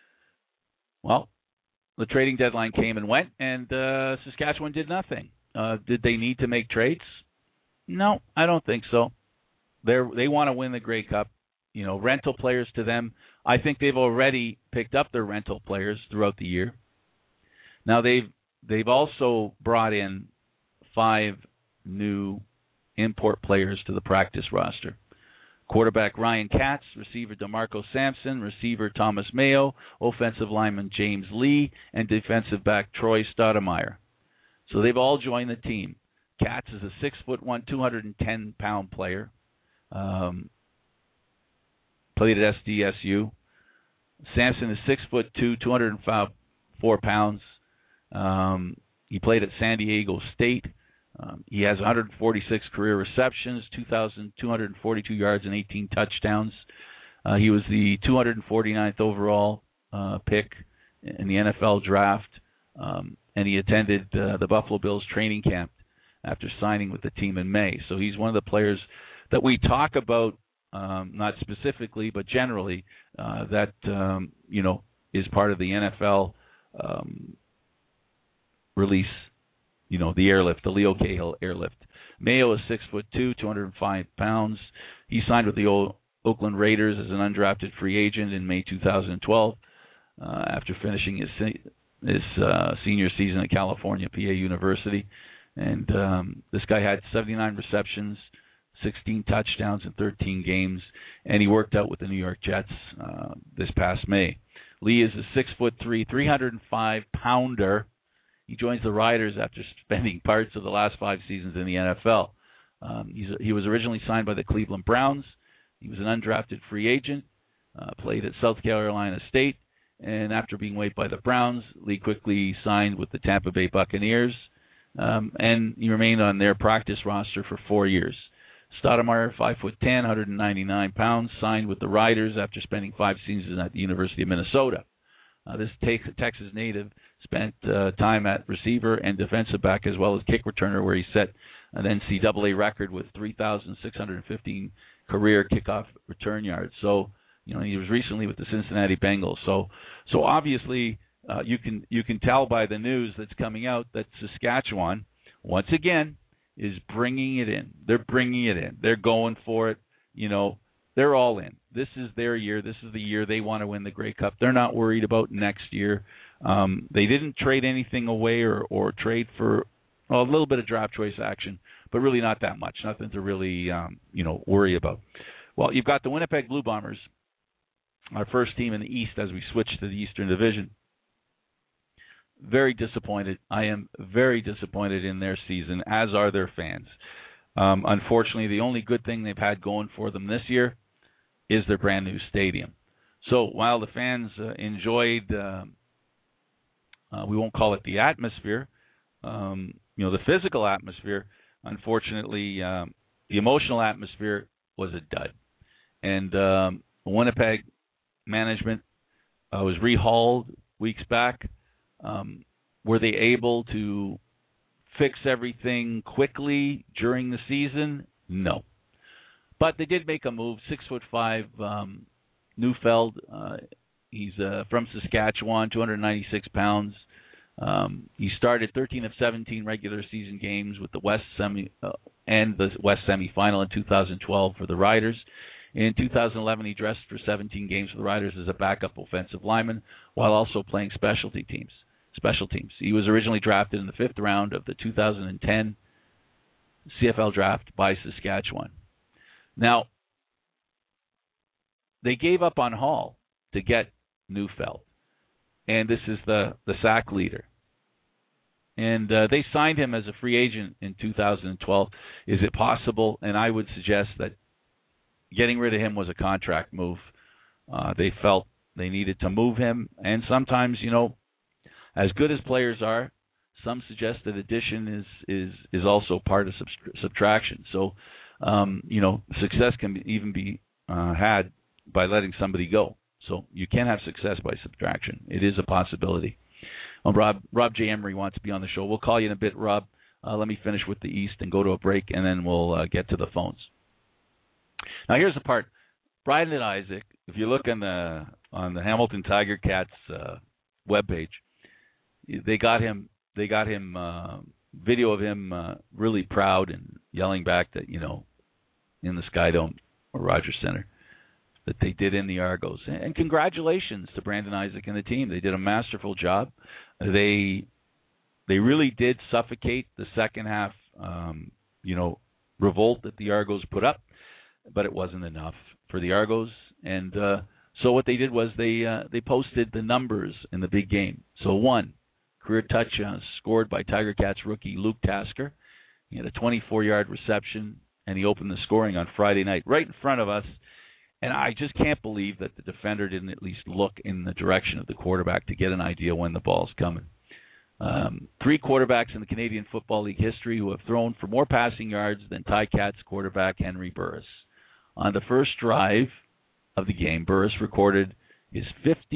Well, the trading deadline came and went, and Saskatchewan did nothing. Did they need to make trades? No, I don't think so. They want to win the Grey Cup. Rental players to them. I think they've already picked up their rental players throughout the year. Now they've also brought in 5 new import players to the practice roster. Quarterback Ryan Katz, receiver DeMarco Sampson, receiver Thomas Mayo, offensive lineman James Lee, and defensive back Troy Stoudemire. So they've all joined the team. Katz is a 6'1", 210-pound player. Played at SDSU. Sampson is 6'2", 204 pounds. He played at San Diego State. He has 146 career receptions, 2,242 yards, and 18 touchdowns. He was the 249th overall pick in the NFL draft, and he attended the Buffalo Bills training camp after signing with the team in May. So he's one of the players that we talk about, not specifically, but generally, that is part of the NFL release. The airlift, the Leo Cahill airlift. Mayo is 6'2", 205 pounds. He signed with the Oakland Raiders as an undrafted free agent in May 2012 after finishing his senior season at California PA University. And this guy had 79 receptions, 16 touchdowns in 13 games, and he worked out with the New York Jets this past May. Lee is a 6'3", 305-pounder. He joins the Riders after spending parts of the last 5 seasons in the NFL. He was originally signed by the Cleveland Browns. He was an undrafted free agent, played at South Carolina State, and after being waived by the Browns, Lee quickly signed with the Tampa Bay Buccaneers, and he remained on their practice roster for 4 years. Stoudemire, 5'10", 199 pounds, signed with the Riders after spending 5 seasons at the University of Minnesota. This Texas native spent time at receiver and defensive back as well as kick returner, where he set an NCAA record with 3,615 career kickoff return yards. So, he was recently with the Cincinnati Bengals. So obviously, you can tell by the news that's coming out that Saskatchewan, once again, is bringing it in. They're bringing it in. They're going for it. they're all in. This is their year. This is the year they want to win the Grey Cup. They're not worried about next year. They didn't trade anything away or trade for a little bit of draft choice action, but really not that much. Nothing to really worry about. Well, you've got the Winnipeg Blue Bombers, our first team in the East as we switch to the Eastern Division. Very disappointed. I am very disappointed in their season, as are their fans. Unfortunately, the only good thing they've had going for them this year is their brand new stadium. So while the fans enjoyed, we won't call it the atmosphere, the physical atmosphere, unfortunately, the emotional atmosphere was a dud. And Winnipeg management was rehauled weeks back. Were they able to fix everything quickly during the season? No. But they did make a move. 6'5", Neufeld. He's from Saskatchewan, 296 pounds. He started 13 of 17 regular season games with the West and the West semifinal in 2012 for the Riders. In 2011, he dressed for 17 games for the Riders as a backup offensive lineman while also playing special teams. He was originally drafted in the 5th round of the 2010 CFL draft by Saskatchewan. Now, they gave up on Hall to get Neufeld, and this is the sack leader. And they signed him as a free agent in 2012. Is it possible? And I would suggest that getting rid of him was a contract move. They felt they needed to move him, and sometimes, as good as players are, some suggest that addition is also part of subtraction. So, success can even be had by letting somebody go. So you can have success by subtraction. It is a possibility. Well, Rob J. Emery wants to be on the show. We'll call you in a bit, Rob. Let me finish with the East and go to a break, and then we'll get to the phones. Now, here's the part. Brandon Isaac, if you look on the Hamilton Tiger Cats webpage, they got him video of him really proud and yelling back that, in the Skydome or Rogers Center, that they did in the Argos. And congratulations to Brandon Isaac and the team. They did a masterful job. They really did suffocate the second half, revolt that the Argos put up, but it wasn't enough for the Argos. And so what they did was they posted the numbers in the big game. So one, career touchdown scored by Tiger Cats rookie Luke Tasker. He had a 24-yard reception, and he opened the scoring on Friday night right in front of us. And I just can't believe that the defender didn't at least look in the direction of the quarterback to get an idea when the ball's coming. 3 quarterbacks in the Canadian Football League history who have thrown for more passing yards than Ticats quarterback Henry Burris. On the first drive of the game, Burris recorded his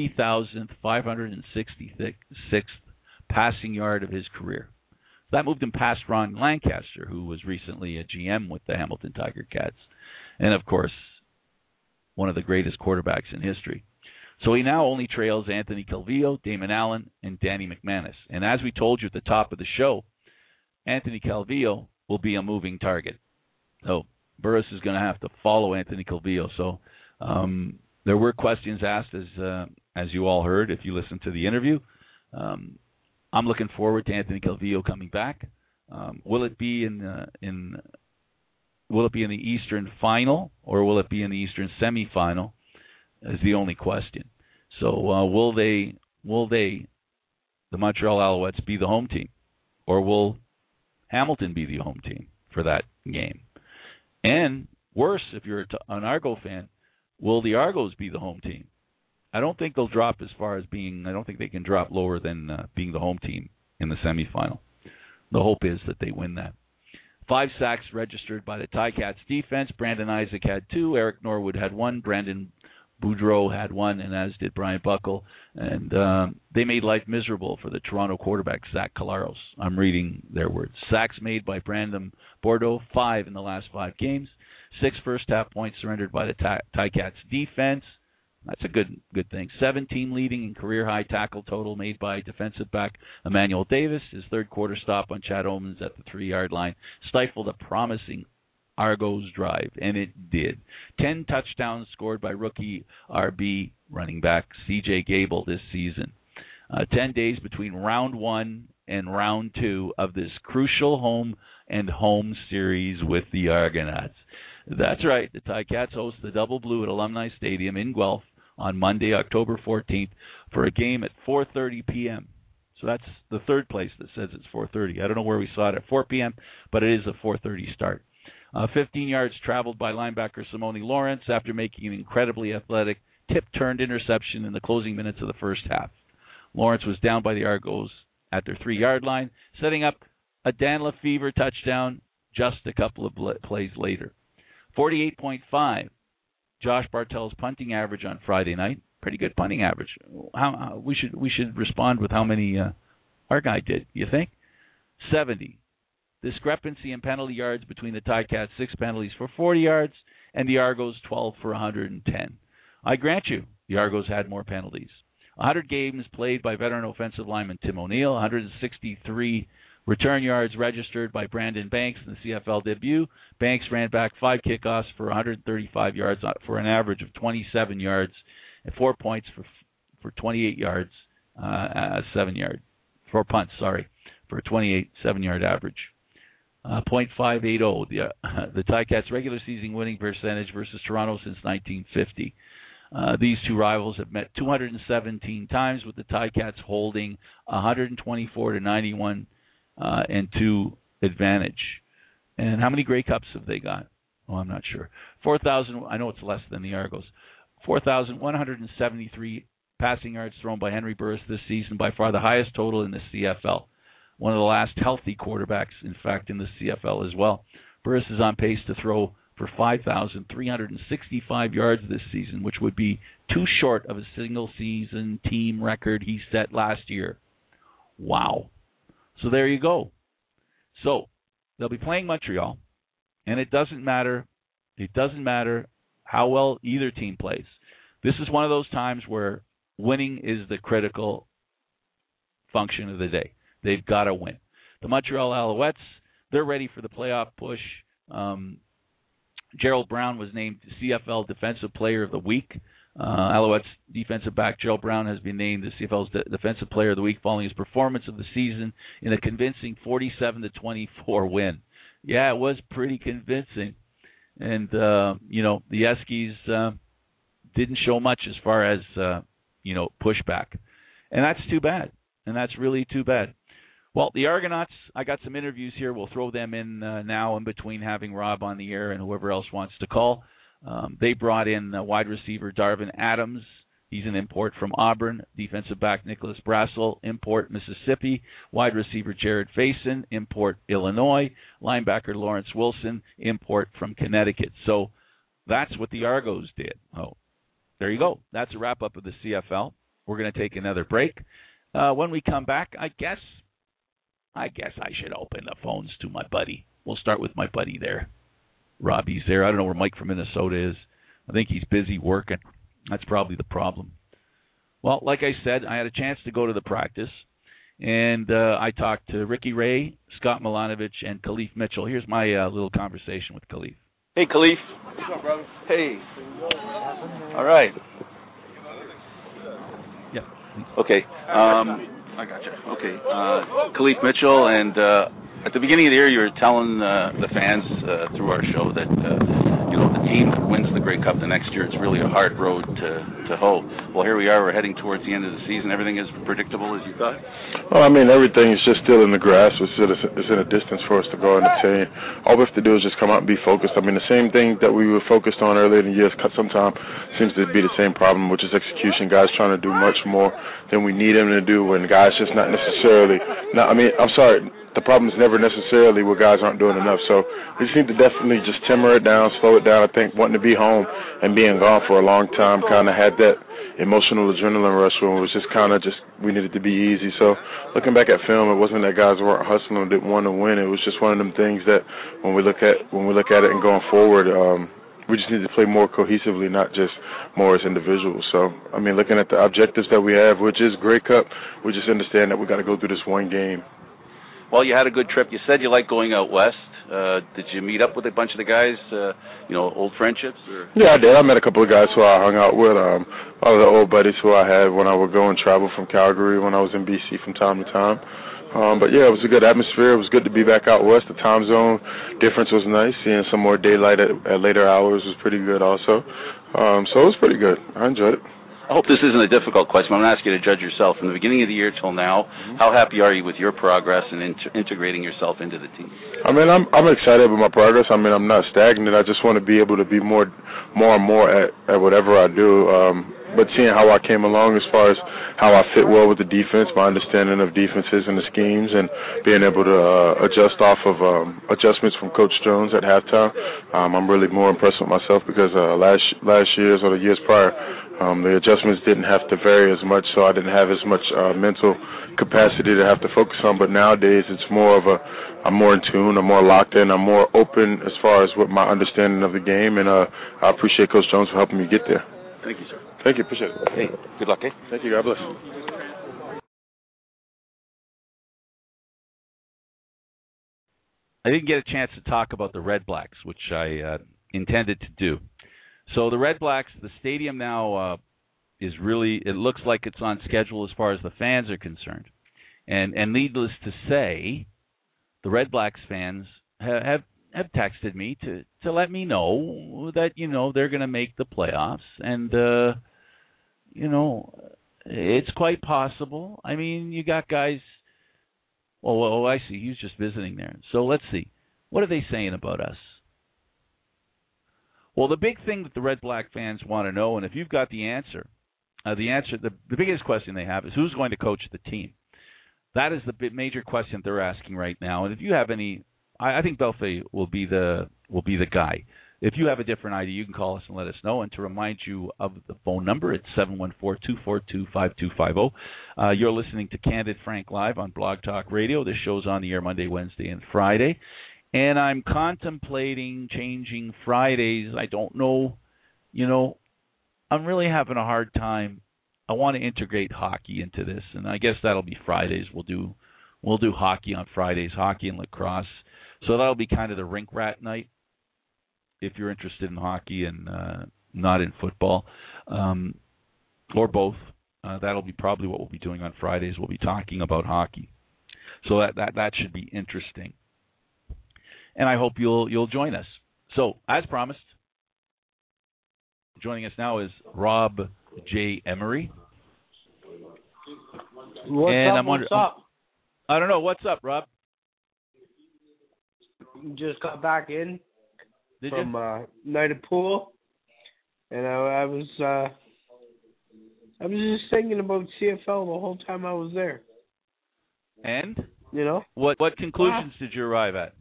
50,566th passing yard of his career. So that moved him past Ron Lancaster, who was recently a GM with the Hamilton Tiger Cats, and of course, one of the greatest quarterbacks in history. So he now only trails Anthony Calvillo, Damon Allen, and Danny McManus. And as we told you at the top of the show, Anthony Calvillo will be a moving target. So Burris is going to have to follow Anthony Calvillo. So there were questions asked, as you all heard if you listened to the interview. I'm looking forward to Anthony Calvillo coming back. Will it be in the Eastern Final or will it be in the Eastern Semifinal? Is the only question. So will they, the Montreal Alouettes, be the home team, or will Hamilton be the home team for that game? And worse, if you're an Argo fan, will the Argos be the home team? I don't think they'll drop as far as being. I don't think they can drop lower than being the home team in the semifinal. The hope is that they win that. 5 sacks registered by the Ticats defense. Brandon Isaac had 2. Eric Norwood had 1. Brandon Boudreau had 1, and as did Brian Buckle. And they made life miserable for the Toronto quarterback, Zach Collaros. I'm reading their words. Sacks made by Brandon Bordeaux, 5 in the last 5 games. 6 first-half points surrendered by the Ticats defense. That's a good thing. 17 leading in career-high tackle total made by defensive back Emmanuel Davis. His third-quarter stop on Chad Omens at the 3-yard line stifled a promising Argos drive, and it did. 10 touchdowns scored by rookie RB running back C.J. Gable this season. 10 days between round 1 and round 2 of this crucial home series with the Argonauts. That's right. The Ticats host the Double Blue at Alumni Stadium in Guelph on Monday, October 14th, for a game at 4:30 p.m. So that's the third place that says it's 4:30. I don't know where we saw it at 4 p.m., but it is a 4:30 start. 15 yards traveled by linebacker Simone Lawrence after making an incredibly athletic tip-turned interception in the closing minutes of the first half. Lawrence was down by the Argos at their 3-yard line, setting up a Dan Lefevre touchdown just a couple of plays later. 48.5, Josh Bartel's punting average on Friday night. Pretty good punting average. We should respond with how many our guy did, you think? 70. Discrepancy in penalty yards between the Ticats, 6 penalties for 40 yards, and the Argos 12 for 110. I grant you, the Argos had more penalties. 100 games played by veteran offensive lineman Tim O'Neill, 163 return yards registered by Brandon Banks in the CFL debut. Banks ran back 5 kickoffs for 135 yards for an average of 27 yards and 4 points for 28 yards, 4 punts, for a 28 7-yard average. .580, the Ticats' regular season winning percentage versus Toronto since 1950. These two rivals have met 217 times, with the Ticats holding 124 to 91 and 2 advantage. And how many Grey Cups have they got? Oh, I'm not sure. 4,000. I know it's less than the Argos. 4,173 passing yards thrown by Henry Burris this season, by far the highest total in the CFL. One of the last healthy quarterbacks, in fact, in the CFL as well. Burris is on pace to throw for 5,365 yards this season, which would be too short of a single-season team record he set last year. Wow. So there you go. So they'll be playing Montreal, and it doesn't matter how well either team plays. This is one of those times where winning is the critical function of the day. They've got to win. The Montreal Alouettes, they're ready for the playoff push. Gerald Brown was named CFL Defensive Player of the Week. Alouettes defensive back Gerald Brown has been named the CFL's Defensive Player of the Week following his performance of the season in a convincing 47-24 win. Yeah, it was pretty convincing. And, the Eskies didn't show much as far as, pushback. And that's too bad. And that's really too bad. Well, the Argonauts, I got some interviews here. We'll throw them in now in between having Rob on the air and whoever else wants to call. They brought in wide receiver Darvin Adams. He's an import from Auburn. Defensive back Nicholas Brassel, import Mississippi. Wide receiver Jared Faison, import Illinois. Linebacker Lawrence Wilson, import from Connecticut. So that's what the Argos did. Oh, there you go. That's a wrap-up of the CFL. We're going to take another break. When we come back, I guess I should open the phones to my buddy. We'll start with my buddy there. Robbie's there. I don't know where Mike from Minnesota is. I think he's busy working. That's probably the problem. Well, like I said, I had a chance to go to the practice, and I talked to Ricky Ray, Scott Milanovich, and Khalif Mitchell. Here's my little conversation with Khalif. Hey, Khalif. What's up, brother? Hey. All right. Yeah. Okay. I got you. Okay. Khalif Mitchell, and at the beginning of the year, you were telling the fans through our show that the team that wins the Grey Cup the next year, it's really a hard road to hoe. Well, here we are. We're heading towards the end of the season. Everything is predictable as you thought? Well, everything is just still in the grass. It's in a distance for us to go and obtain. All we have to do is just come out and be focused. The same thing that we were focused on earlier in the year sometimes seems to be the same problem, which is execution. Guys trying to do much more than we need them to do, and guys just not necessarily. I'm sorry. The problem is never necessarily where guys aren't doing enough. So we just need to definitely just simmer it down, slow it down. I think wanting to be home and being gone for a long time kind of had that emotional adrenaline rush when it was just we needed to be easy. So looking back at film, it wasn't that guys weren't hustling or didn't want to win. It was just one of them things that when we look at it and going forward, we just need to play more cohesively, not just more as individuals. So, looking at the objectives that we have, which is Grey Cup, we just understand that we got to go through this one game. Well, you had a good trip. You said you like going out west. Did you meet up with a bunch of the guys, old friendships? Or? Yeah, I did. I met a couple of guys who I hung out with, all the old buddies who I had when I would go and travel from Calgary when I was in BC from time to time. But yeah, it was a good atmosphere. It was good to be back out west. The time zone difference was nice. Seeing some more daylight at later hours was pretty good also. So it was pretty good. I enjoyed it. I hope this isn't a difficult question. I'm going to ask you to judge yourself. From the beginning of the year till now, how happy are you with your progress and integrating yourself into the team? I mean, I'm excited with my progress. I mean, I'm not stagnant. I just want to be able to be more and more at whatever I do. But seeing how I came along as far as how I fit well with the defense, my understanding of defenses and the schemes, and being able to adjust off of adjustments from Coach Jones at halftime, I'm really more impressed with myself because last year's or the years prior, the adjustments didn't have to vary as much, so I didn't have as much mental capacity to have to focus on. But nowadays, it's more of I'm more in tune, I'm more locked in, I'm more open as far as what my understanding of the game, and I appreciate Coach Jones for helping me get there. Thank you, sir. Thank you. Appreciate it. Hey, good luck, eh? Thank you. God bless. I didn't get a chance to talk about the Red Blacks, which I intended to do. So the Red Blacks, the stadium now is really, it looks like it's on schedule as far as the fans are concerned. And needless to say, the Red Blacks fans have texted me to let me know that, they're going to make the playoffs. And, it's quite possible. I mean, you got guys. Oh, I see. He's just visiting there. So let's see. What are they saying about us? Well, the big thing that the Red Black fans want to know, and if you've got the answer, the biggest question they have is who's going to coach the team. That is the major question they're asking right now. And if you have any, I think Belfay will be the guy. If you have a different idea, you can call us and let us know. And to remind you of the phone number, it's 714-242-5250. You're listening to Candid Frank Live on Blog Talk Radio. This show's on the air Monday, Wednesday, and Friday. And I'm contemplating changing Fridays. I don't know. I'm really having a hard time. I want to integrate hockey into this, and I guess that'll be Fridays. We'll do hockey on Fridays, hockey and lacrosse. So that'll be kind of the rink rat night. If you're interested in hockey and not in football, or both, that'll be probably what we'll be doing on Fridays. We'll be talking about hockey, so that should be interesting. And I hope you'll join us. So, as promised, joining us now is Rob J. Emery. What's up? I don't know. What's up, Rob? Just got back in. Did from you? Night of Pool, and I was just thinking about CFL the whole time I was there. And what conclusions did you arrive at?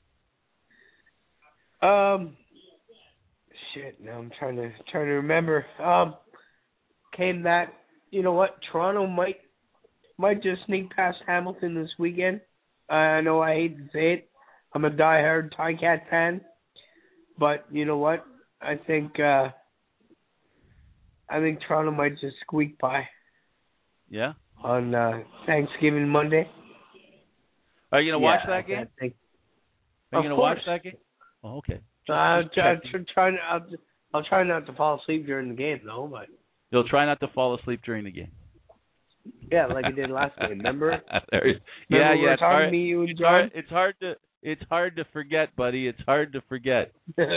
Now I'm trying to remember. Came that Toronto might just sneak past Hamilton this weekend. I know I hate to say it. I'm a diehard Ticat fan. But you know what? I think Toronto might just squeak by. Yeah. On Thanksgiving Monday. Are you gonna watch that game? Are you gonna watch that game? Oh, okay. I'll try not to fall asleep during the game, though. But you'll try not to fall asleep during the game. Yeah, like I did last game. Remember? It's hard to forget, buddy. It's hard to forget.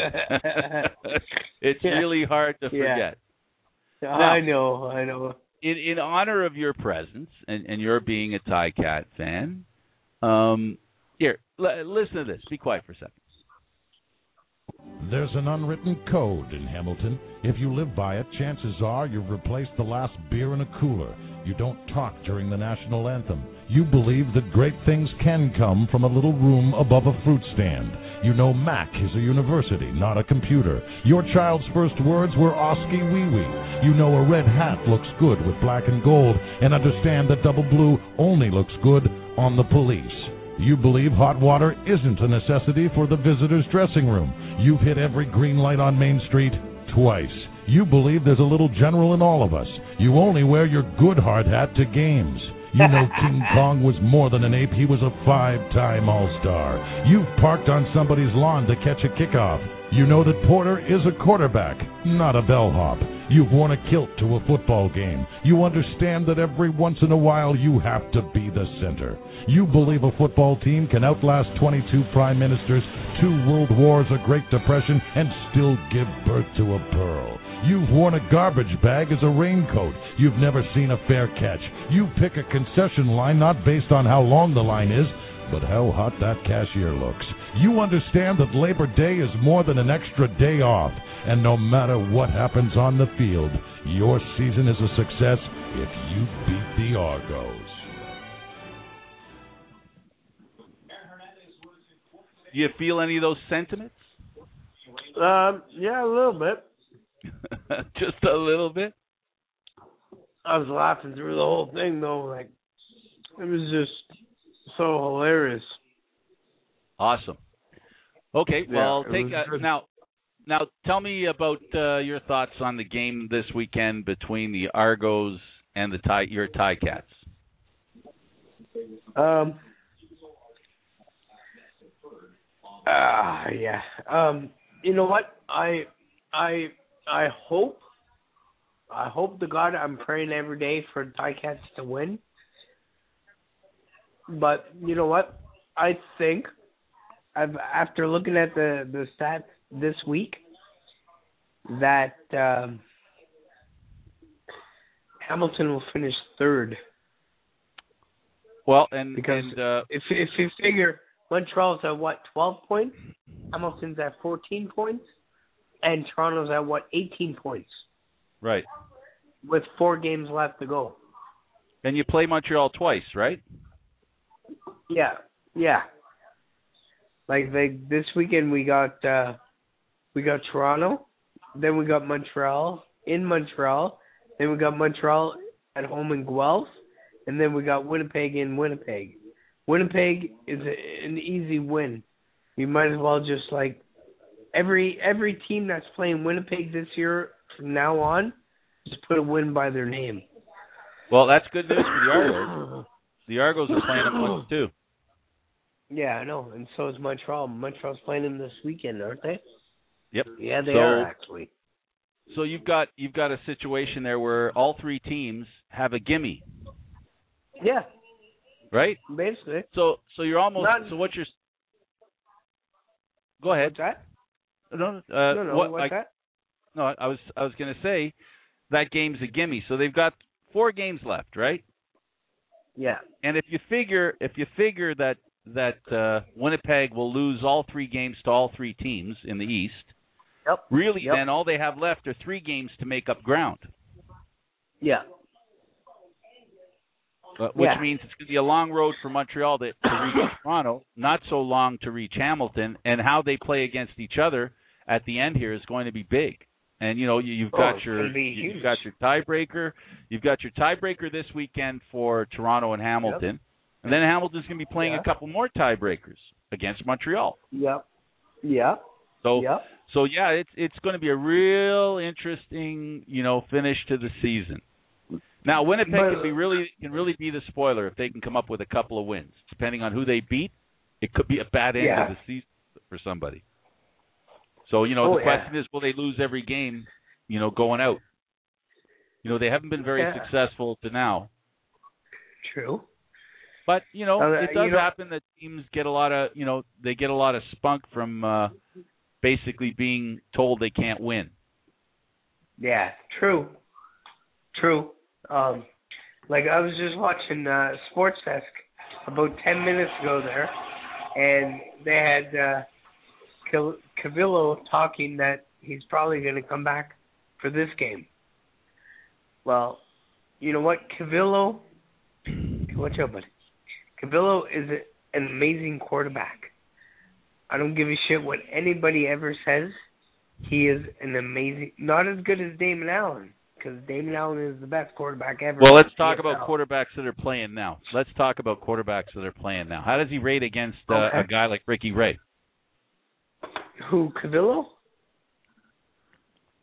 It's really hard to forget. Yeah. Now, I know. In honor of your presence and your being a Ticat fan, here, listen to this. Be quiet for a second. There's an unwritten code in Hamilton. If you live by it, chances are you've replaced the last beer in a cooler. You don't talk during the national anthem. You believe that great things can come from a little room above a fruit stand. You know Mac is a university, not a computer. Your child's first words were Oski Wee Wee. You know a red hat looks good with black and gold, and understand that double blue only looks good on the police. You believe hot water isn't a necessity for the visitor's dressing room. You've hit every green light on Main Street twice. You believe there's a little general in all of us. You only wear your good hard hat to games. You know King Kong was more than an ape. He was a 5-time All-Star. You've parked on somebody's lawn to catch a kickoff. You know that Porter is a quarterback, not a bellhop. You've worn a kilt to a football game. You understand that every once in a while you have to be the center. You believe a football team can outlast 22 prime ministers, 2 world wars, a Great Depression, and still give birth to a pearl. You've worn a garbage bag as a raincoat. You've never seen a fair catch. You pick a concession line not based on how long the line is, but how hot that cashier looks. You understand that Labor Day is more than an extra day off, and no matter what happens on the field, your season is a success if you beat the Argos. Do you feel any of those sentiments? Yeah, a little bit. Just a little bit? I was laughing through the whole thing, though. Like, it was just so hilarious. Awesome. Okay, well, yeah, now tell me about your thoughts on the game this weekend between the Argos and your Ticats. Yeah. You know what? I hope to God, I'm praying every day for Ticats to win. But you know what? I think after looking at the stats this week that Hamilton will finish third. Well, because if you figure Montreal's at 12 points, Hamilton's at 14 points, and Toronto's at 18 points. Right. With 4 games left to go. And you play Montreal twice, right? Yeah. Like this weekend we got Toronto, then we got Montreal in Montreal, then we got Montreal at home in Guelph, and then we got Winnipeg in Winnipeg. Winnipeg is an easy win. You might as well just like every team that's playing Winnipeg this year from now on, just put a win by their name. Well, that's good news for the Argos. The Argos are playing them once too. Yeah, I know, and so is Montreal. Montreal's playing them this weekend, aren't they? Yep. Yeah, they are actually. So you've got a situation there where all 3 teams have a gimme. Yeah. Right? Basically. So you're almost what you're. Go ahead. What's that? No. What's that? No, I was going to say that game's a gimme. So they've got 4 games left, right? Yeah. And if you figure that Winnipeg will lose all 3 games to all 3 teams in the East, then all they have left are 3 games to make up ground. Yeah. Which means it's going to be a long road for Montreal to reach Toronto, not so long to reach Hamilton, and how they play against each other at the end here is going to be big. And you've got your tiebreaker. You've got your tiebreaker this weekend for Toronto and Hamilton, and then Hamilton's going to be playing a couple more tiebreakers against Montreal. Yep. Yeah. So it's going to be a real interesting finish to the season. Now, Winnipeg can really be the spoiler if they can come up with a couple of wins. Depending on who they beat, it could be a bad end of the season for somebody. So, the question is, will they lose every game, going out? They haven't been very successful to now. True. But, it does happen that teams get a lot of, they get a lot of spunk from basically being told they can't win. Yeah, true. Like I was just watching Sports Desk about 10 minutes ago there, and they had Cavillo talking that he's probably going to come back for this game. Well, you know what? Cavillo, watch out, buddy. Cavillo is an amazing quarterback. I don't give a shit what anybody ever says. He is an amazing, not as good as Damon Allen, because Damon Allen is the best quarterback ever. Well, let's talk about quarterbacks that are playing now. How does he rate against a guy like Ricky Ray? Who, Cavillo?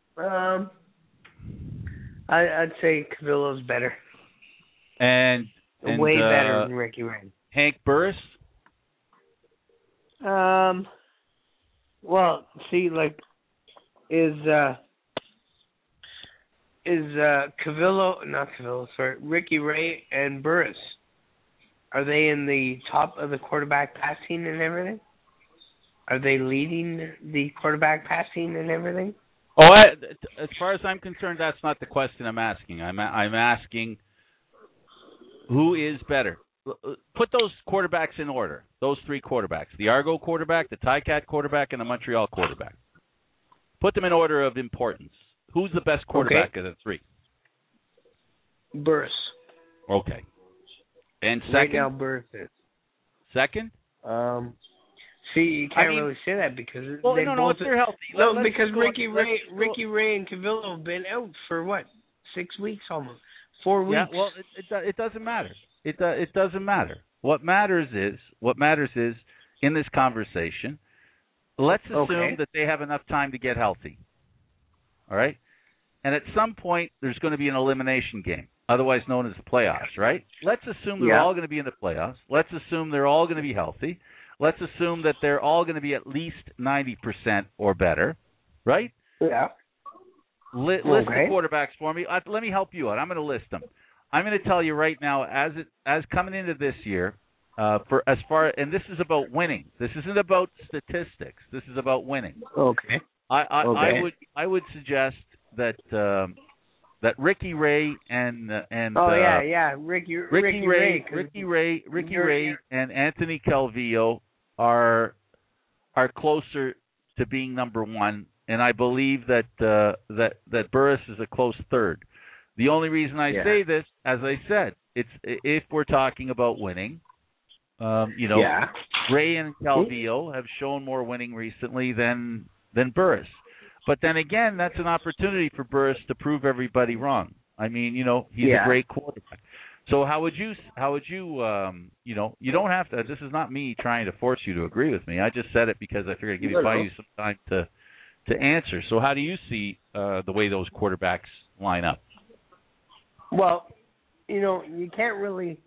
I'd say Cavillo's better. And And, way better than Ricky Ray. Hank Burris? Well, see, like, is Ricky Ray and Burris, are they in the top of the quarterback passing and everything? Are they leading the quarterback passing and everything? Oh, as far as I'm concerned, that's not the question I'm asking. I'm asking who is better. Put those quarterbacks in order, those three quarterbacks, the Argo quarterback, the Ticat quarterback, and the Montreal quarterback. Put them in order of importance. Who's the best quarterback of the three? Burris. Okay. And second? Right now, Burris is. Second? See, you can't really say that because if they're healthy. Because Ricky Ray and Cavillo have been out for what, 6 weeks almost, 4 weeks. Yeah, well, it doesn't matter. It doesn't matter. What matters is in this conversation, let's assume that they have enough time to get healthy. All right? And at some point, there's going to be an elimination game, otherwise known as the playoffs, right? Let's assume they're all going to be in the playoffs. Let's assume they're all going to be healthy. Let's assume that they're all going to be at least 90% or better, right? Yeah. List the quarterbacks for me. Let me help you out. I'm going to list them. I'm going to tell you right now, as coming into this year, and this is about winning. This isn't about statistics. This is about winning. Okay. I would suggest that Ricky Ray and Ricky Ray and Anthony Calvillo are closer to being number one, and I believe that Burris is a close third. The only reason I say this, as I said, it's if we're talking about winning. Ray and Calvillo have shown more winning recently than Burris. But then again, that's an opportunity for Burris to prove everybody wrong. I mean, he's a great quarterback. So how would you, you don't have to, this is not me trying to force you to agree with me. I just said it because I figured I'd buy you some time to answer. So how do you see the way those quarterbacks line up? Well, you can't really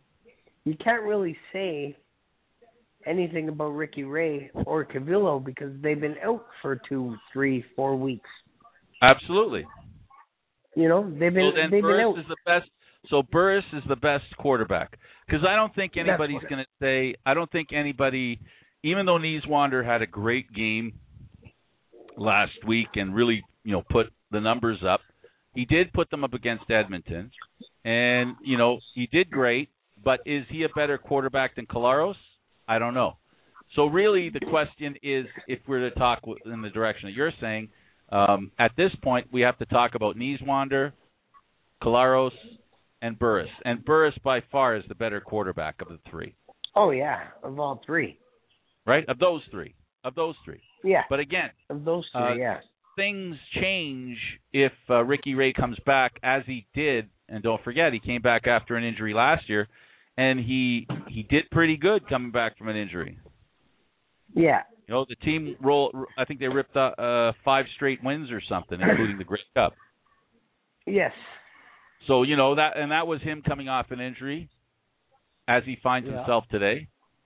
say anything about Ricky Ray or Cavillo because they've been out for 2, 3, 4 weeks. Absolutely. They've been out. Is the best. So Burris is the best quarterback because I don't think anybody's going to say. I don't think anybody, even though Nieswander had a great game last week and really put the numbers up, he did put them up against Edmonton, and he did great. But is he a better quarterback than Collaros? I don't know. So really the question is, if we're to talk in the direction that you're saying, at this point we have to talk about Nieswander, Collaros, and Burris. And Burris by far is the better quarterback of the three. Oh, yeah, of all three. Right? Of those three. Yeah. But again, of those three, things change if Ricky Ray comes back as he did. And don't forget, he came back after an injury last year. And he did pretty good coming back from an injury. Yeah. The team I think they ripped 5 straight wins or something, including the Grey Cup. Yes. So, that was him coming off an injury as he finds himself today.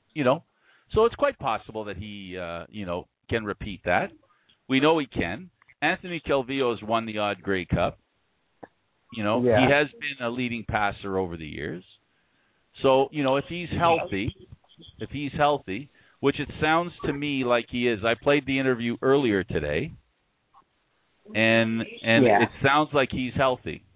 So it's quite possible that he, can repeat that. We know he can. Anthony Calvillo has won the odd Grey Cup. He has been a leading passer over the years. So, if he's healthy, which it sounds to me like he is. I played the interview earlier today, and it sounds like he's healthy.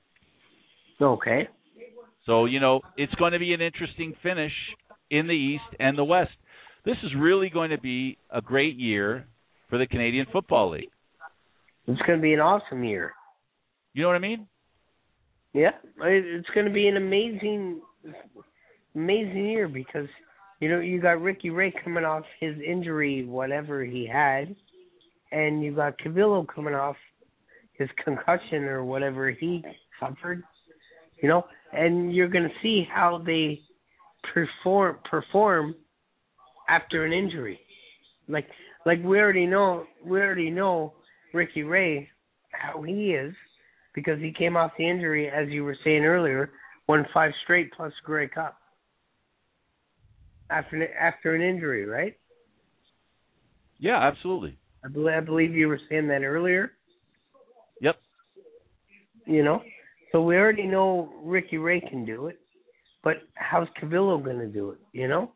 Okay. So, it's going to be an interesting finish in the East and the West. This is really going to be a great year for the Canadian Football League. It's going to be an awesome year. You know what I mean? Yeah. It's going to be an amazing year because you got Ricky Ray coming off his injury, whatever he had, and you got Cavillo coming off his concussion or whatever he suffered, and you're going to see how they perform after an injury. Like we already know Ricky Ray how he is because he came off the injury, as you were saying earlier, won 5 straight plus Grey Cup after an injury, right? Yeah, absolutely. I believe you were saying that earlier. Yep. You know, so we already know Ricky Ray can do it, but how's Calvillo going to do it? You know.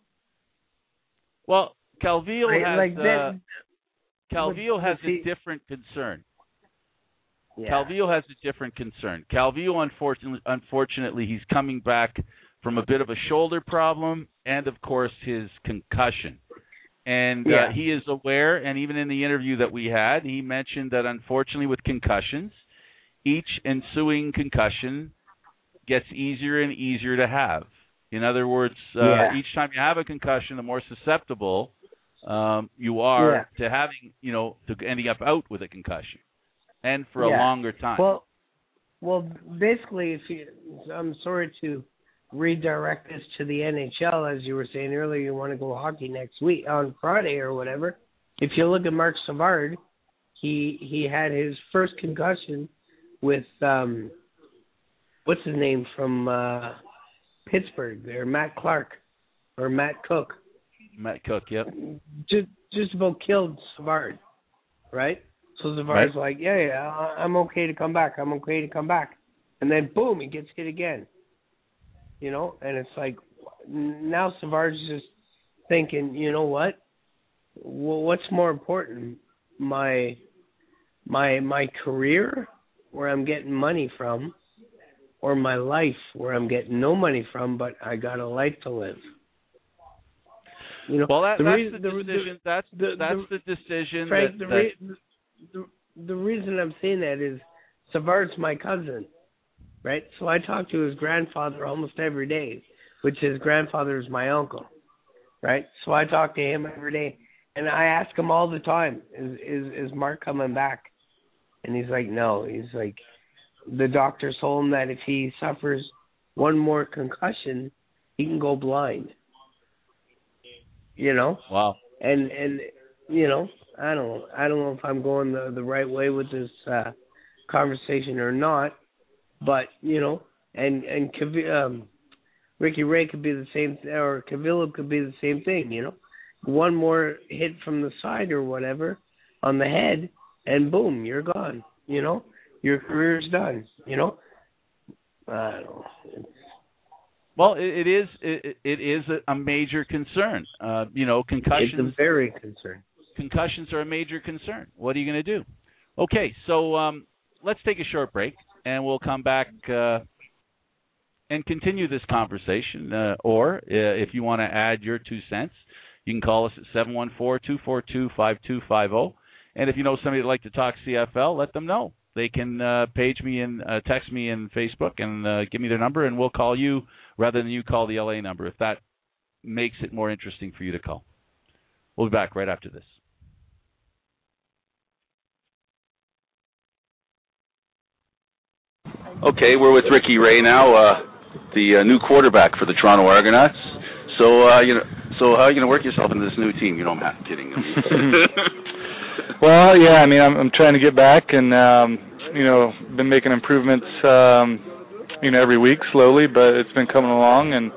Well, Calvillo has Calvillo has a different concern. Yeah. Calvillo has a different concern. Calvillo, unfortunately, he's coming back from a bit of a shoulder problem and, of course, his concussion. And he is aware, and even in the interview that we had, he mentioned that, unfortunately, with concussions, each ensuing concussion gets easier and easier to have. In other words, each time you have a concussion, the more susceptible you are to having, to ending up out with a concussion, and for a longer time. Well, basically, I'm sorry to redirect this to the NHL, as you were saying earlier. You want to go hockey next week on Friday or whatever. If you look at Marc Savard, he had his first concussion with what's his name from Pittsburgh there, Matt Clark or Matt Cook. Matt Cook, yep. Just about killed Savard, right? So Savard's like, I'm okay to come back. And then, boom, he gets hit again. You know, and it's like, now Savard's just thinking, you know what? Well, what's more important, my career, where I'm getting money from, or my life, where I'm getting no money from, but I got a life to live? You know, well, that's the decision. That's the decision. Frank, the reason I'm saying that is Savard's my cousin, right? So I talk to his grandfather almost every day, which his grandfather is my uncle, right? So I talk to him every day, and I ask him all the time, is Mark coming back? And he's like, no. He's like, the doctors told him that if he suffers one more concussion, he can go blind. You know? Wow. And you know, I don't know if I'm going the right way with this conversation or not, but you know, and Ricky Ray could be the same, or Calvillo could be the same thing. You know, one more hit from the side or whatever on the head, and boom, you're gone. You know, your career's done. You know, I don't know. Well, it is a major concern. You know, concussions. It's a very concern. Concussions are a major concern. What are you going to do? Okay, so let's take a short break, and we'll come back and continue this conversation. Or if you want to add your 2 cents, you can call us at 714-242-5250. And if you know somebody that'd like to talk CFL, let them know. They can page me and text me in Facebook and give me their number, and we'll call you rather than you call the LA number, if that makes it more interesting for you to call. We'll be back right after this. Okay, we're with Ricky Ray now, the new quarterback for the Toronto Argonauts. So, so how are you going to work yourself into this new team? You know, I'm half kidding. Well, yeah, I mean, I'm trying to get back, and been making improvements, every week slowly, but it's been coming along, and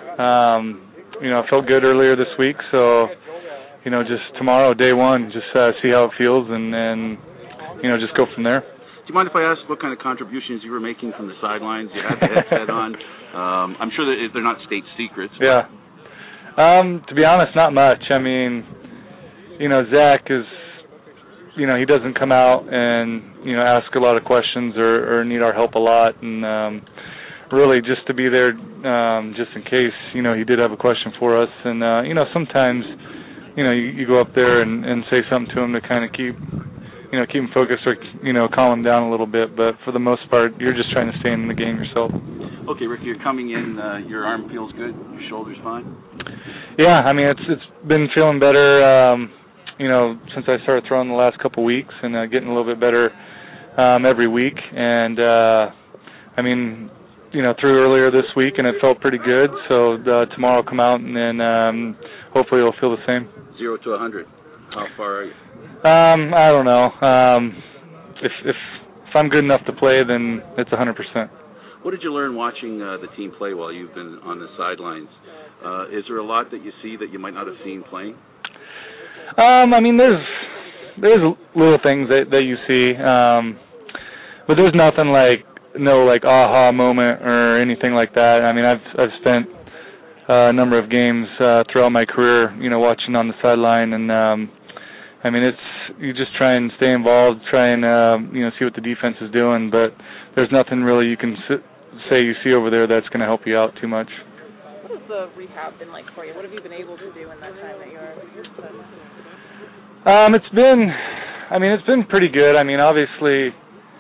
I felt good earlier this week, so just tomorrow, day one, just see how it feels, and just go from there. Do you mind if I ask what kind of contributions you were making from the sidelines? You had the headset on. I'm sure that they're not state secrets. Yeah. To be honest, not much. I mean, Zach is, he doesn't come out and, ask a lot of questions or need our help a lot. And really just to be there just in case, he did have a question for us. And, sometimes, you go up there and say something to him to kind of keep him focused or, calm him down a little bit. But for the most part, you're just trying to stay in the game yourself. Okay, Rick, you're coming in. Your arm feels good. Your shoulder's fine. Yeah, I mean it's been feeling better. Since I started throwing the last couple weeks, and getting a little bit better every week. And threw earlier this week, and it felt pretty good. So tomorrow I'll come out, and then hopefully it'll feel the same. 0 to 100. How far are you? I don't know. If I'm good enough to play, then it's 100%. What did you learn watching the team play while you've been on the sidelines? Is there a lot that you see that you might not have seen playing? I mean, there's little things that you see, but there's nothing like aha moment or anything like that. I mean, I've spent a number of games throughout my career, watching on the sideline, and I mean, you just try and stay involved, try and see what the defense is doing, but there's nothing really you can say you see over there that's going to help you out too much. What has the rehab been like for you? What have you been able to do in that time that you're It's been pretty good. I mean, obviously,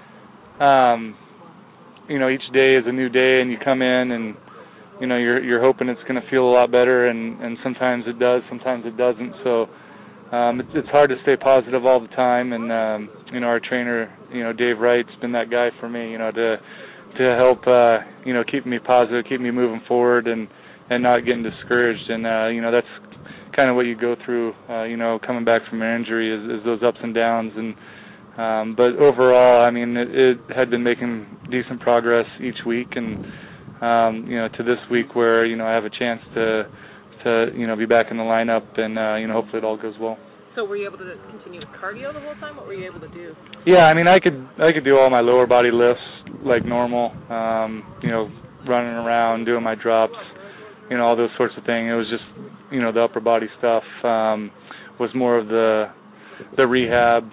each day is a new day, and you come in and you're hoping it's going to feel a lot better, and sometimes it does, sometimes it doesn't. So it's hard to stay positive all the time, and our trainer, Dave Wright's been that guy for me, to help keep me positive, keep me moving forward, and not getting discouraged. And that's kind of what you go through, coming back from an injury is those ups and downs. And but overall, I mean, it had been making decent progress each week, and to this week where I have a chance to be back in the lineup, and hopefully it all goes well. So were you able to continue with cardio the whole time? What were you able to do? Yeah, I mean, I could do all my lower body lifts like normal, running around, doing my drops, all those sorts of things. It was just, the upper body stuff was more of the rehab,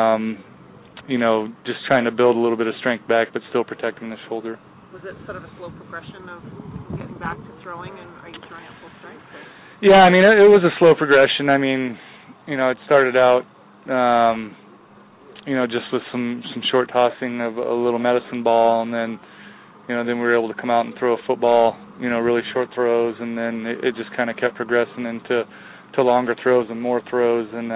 just trying to build a little bit of strength back, but still protecting the shoulder. Was it sort of a slow progression of getting back to throwing, and are you throwing at full strength? Yeah, I mean, it was a slow progression. I mean, it started out, just with some short tossing of a little medicine ball, and then we were able to come out and throw a football, really short throws, and then it just kind of kept progressing into longer throws and more throws, and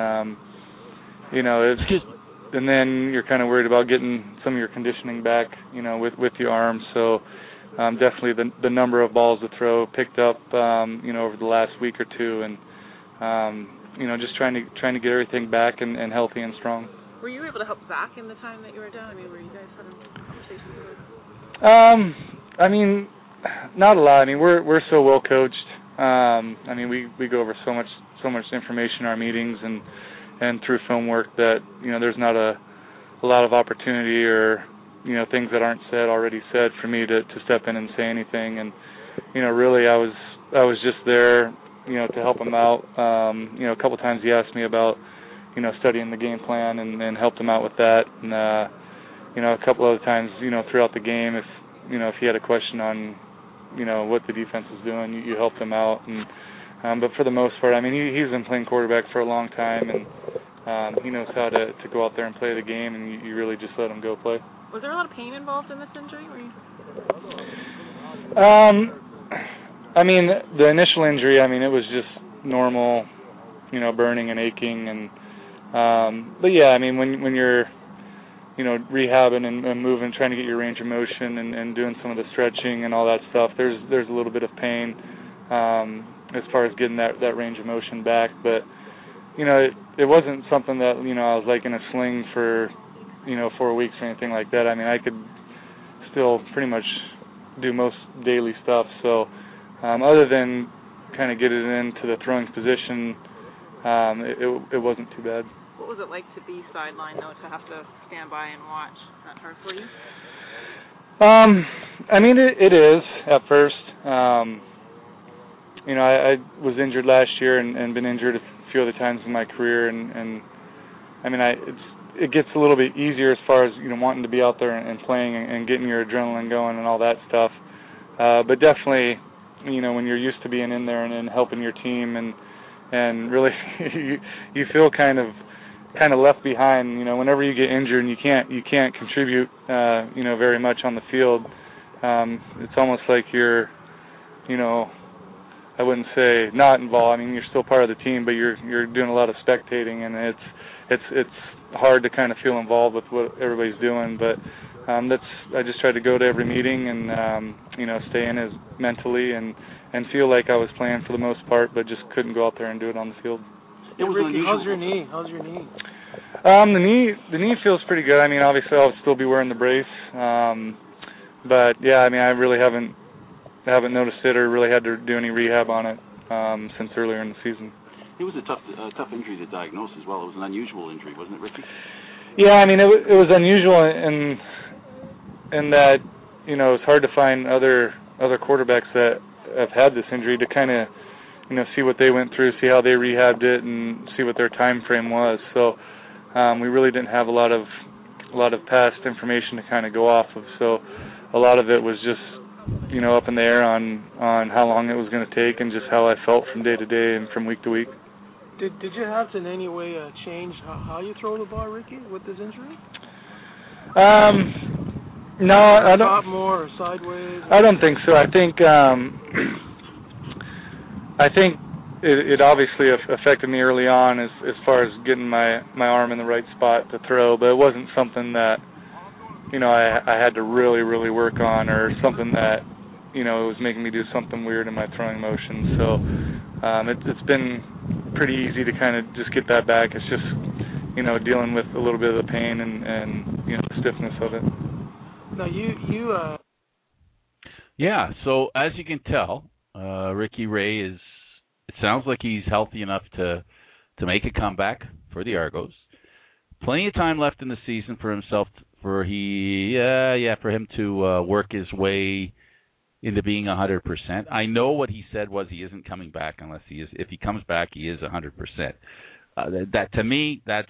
and then you're kind of worried about getting some of your conditioning back, with your arm. So definitely the number of balls to throw picked up, over the last week or two, and just trying to get everything back and healthy and strong. Were you able to help Zach in the time that you were down? I mean, were you guys having conversations? I mean, not a lot. I mean, we're so well coached. I mean, we go over so much information in our meetings and through film work that there's not a lot of opportunity or things that aren't already said for me to step in and say anything. And really I was just there to help him out. A couple times he asked me about studying the game plan and helped him out with that. And a couple other times throughout the game, if he had a question on what the defense is doing, you helped him out. And but for the most part, I mean, he's been playing quarterback for a long time, and he knows how to go out there and play the game, and you really just let him go play. Was there a lot of pain involved in this injury? I mean, the initial injury, I mean, it was just normal, burning and aching, and but yeah, I mean, when you're rehabbing and moving, trying to get your range of motion and doing some of the stretching and all that stuff, there's a little bit of pain as far as getting that range of motion back. But it wasn't something that I was like in a sling for 4 weeks or anything like that. I mean, I could still pretty much do most daily stuff. So other than kind of get it into the throwing position, it wasn't too bad. What was it like to be sidelined, though, to have to stand by and watch? Is that hard for you? I mean, it is at first. I was injured last year and been injured a few other times in my career, and I mean, it gets a little bit easier as far as wanting to be out there and playing and getting your adrenaline going and all that stuff. But definitely, when you're used to being in there and helping your team, and really you feel kind of left behind. Whenever you get injured and you can't contribute, very much on the field, it's almost like you're, I wouldn't say not involved. I mean, you're still part of the team, but you're doing a lot of spectating, and it's hard to kind of feel involved with what everybody's doing. But I just tried to go to every meeting and stay in as mentally and feel like I was playing for the most part, but just couldn't go out there and do it on the field. Ricky, how's your knee? The knee feels pretty good. I mean, obviously I'll still be wearing the brace, But yeah, I mean, I really haven't noticed it or really had to do any rehab on it since earlier in the season. It was a tough injury to diagnose as well. It was an unusual injury, wasn't it, Ricky? Yeah, I mean, it was unusual in that, you know, it's hard to find other quarterbacks that have had this injury to kind of, you know, see what they went through, see how they rehabbed it, and see what their time frame was. So we really didn't have a lot of past information to kind of go off of. So a lot of it was just, you know, up in the air on how long it was going to take and just how I felt from day to day and from week to week. Did you have to in any way change how you throw the ball, Ricky, with this injury? No, I don't. Drop more or sideways? I don't think so. I think it obviously affected me early on as far as getting my arm in the right spot to throw, but it wasn't something that, you know, I had to really, really work on, or something that, you know, it was making me do something weird in my throwing motion. So it's been pretty easy to kind of just get that back. It's just, you know, dealing with a little bit of the pain and you know, the stiffness of it. Now you Yeah, so as you can tell, Ricky Ray it sounds like he's healthy enough to make a comeback for the Argos. Plenty of time left in the season for himself for him to work his way into being 100%. I know what he said was he isn't coming back unless he is. If he comes back, he is 100%. That to me, that's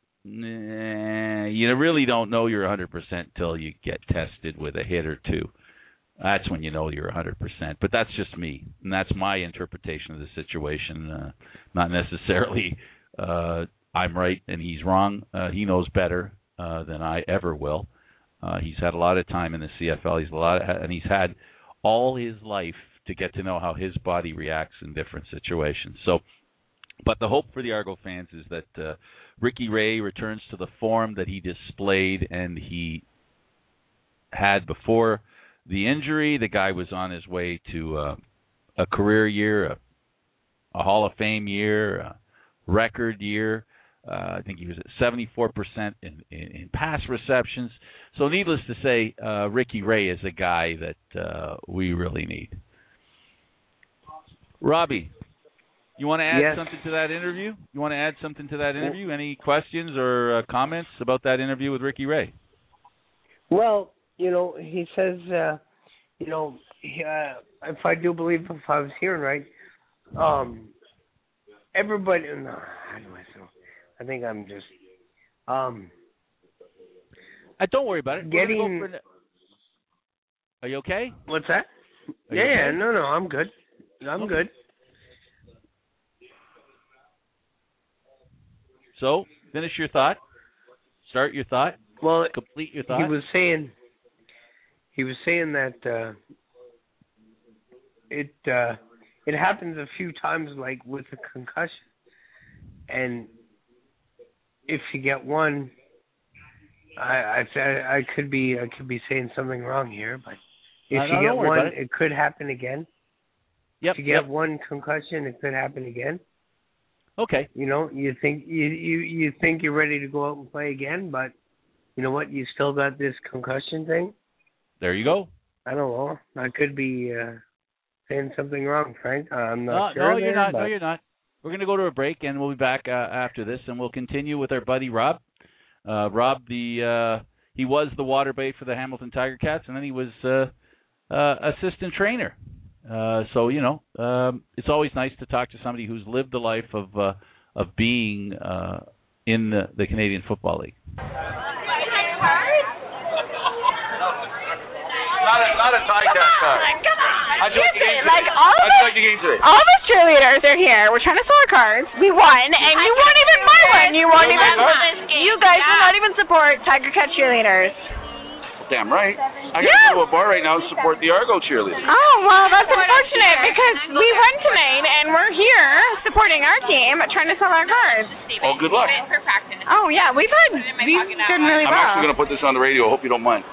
you really don't know you're 100% till you get tested with a hit or two. That's when you know you're 100%. But that's just me, and that's my interpretation of the situation. Not necessarily I'm right and he's wrong. He knows better than I ever will. He's had a lot of time in the CFL. He's had all his life to get to know how his body reacts in different situations. So, but the hope for the Argo fans is that Ricky Ray returns to the form that he displayed and he had before the injury. The guy was on his way to a career year, a Hall of Fame year, a record year. I think he was at 74% in pass receptions. So needless to say, Ricky Ray is a guy that we really need. Robbie, you want to add something to that interview? Any questions or comments about that interview with Ricky Ray? Well, you know, he says, you know, if I do believe, if I was hearing right, everybody, no, how do I feel? I think I'm just, don't worry about it. Are you okay? What's that? Yeah, okay? No, I'm good. I'm good. So, finish your thought. Start your thought. Well, complete your thought. He was saying that it happens a few times, like with a concussion, and if you get one, I could be saying something wrong here, but if you get one, it could happen again. Yep. If you get one concussion, it could happen again. Okay. You know, you think you're ready to go out and play again, but you know what? You still got this concussion thing. There you go. I don't know. I could be saying something wrong, Frank. I'm not sure. No, you're not. No, you're not. We're going to go to a break, and we'll be back after this, and we'll continue with our buddy Rob. Rob, he was the water bay for the Hamilton Tiger Cats, and then he was assistant trainer. So, you know, it's always nice to talk to somebody who's lived the life of being in the Canadian Football League. Not a Tiger card. Come on. How'd you like the game today? today? All of us cheerleaders are here. We're trying to sell our cards. We won, and you won't even buy one. You won't even. You guys will not even support Tiger Cat cheerleaders. Damn right. I gotta go to a bar right now and support the Argo cheerleaders. Oh, well, that's unfortunate because we won tonight and we're here supporting our team trying to sell our cards. Oh, good luck. Oh, yeah, we've done really well. I'm actually going to put this on the radio. I hope you don't mind.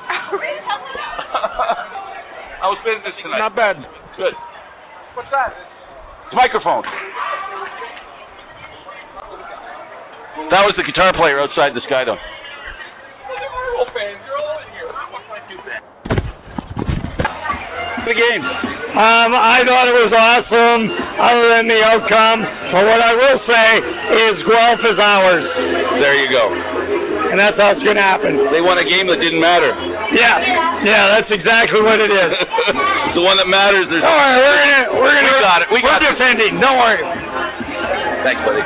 How was business tonight? Not bad. Good. What's that? It's a microphone. That was the guitar player outside the Skydome. the game? I thought it was awesome, other than the outcome. But what I will say is Guelph is ours. There you go. And that's how it's going to happen. They won a game that didn't matter. Yeah, that's exactly what it is. The one that matters. Don't worry, We got it. We're defending. Don't worry. Thanks, buddy.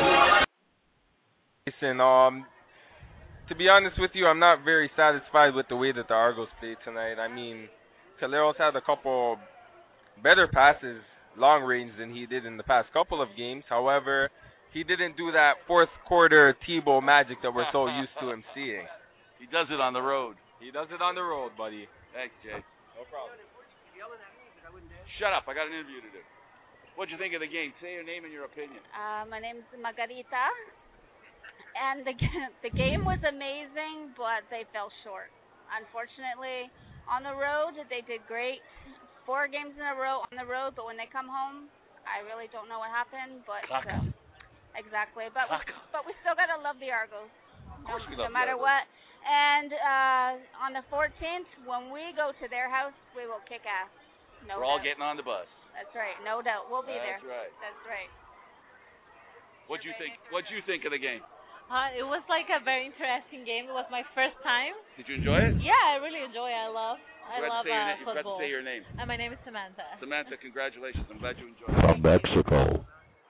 Listen, to be honest with you, I'm not very satisfied with the way that the Argos played tonight. I mean, Caleros had a couple better passes long range than he did in the past couple of games. However, he didn't do that fourth quarter Tebow magic that we're so used to him seeing. He does it on the road. He does it on the road, buddy. Thanks, Jay. No problem. Shut up. I got an interview to do. What'd you think of the game? Say your name and your opinion. My name's Margarita. And the game was amazing, but they fell short. Unfortunately, on the road, they did great. 4 games in a row on the road, but when they come home, I really don't know what happened. But exactly. But we still got to love the Argos, no matter what. And on the 14th, when we go to their house, we will kick ass. No We're all getting on the bus. That's right. No doubt. We'll be there. That's right. That's right. What'd you think? What'd you think of the game? It was like a very interesting game. It was my first time. Did you enjoy it? Yeah, I really enjoy it. I love You forgot football. to say your name. My name is Samantha. Samantha, congratulations. I'm glad you enjoyed it. From Mexico.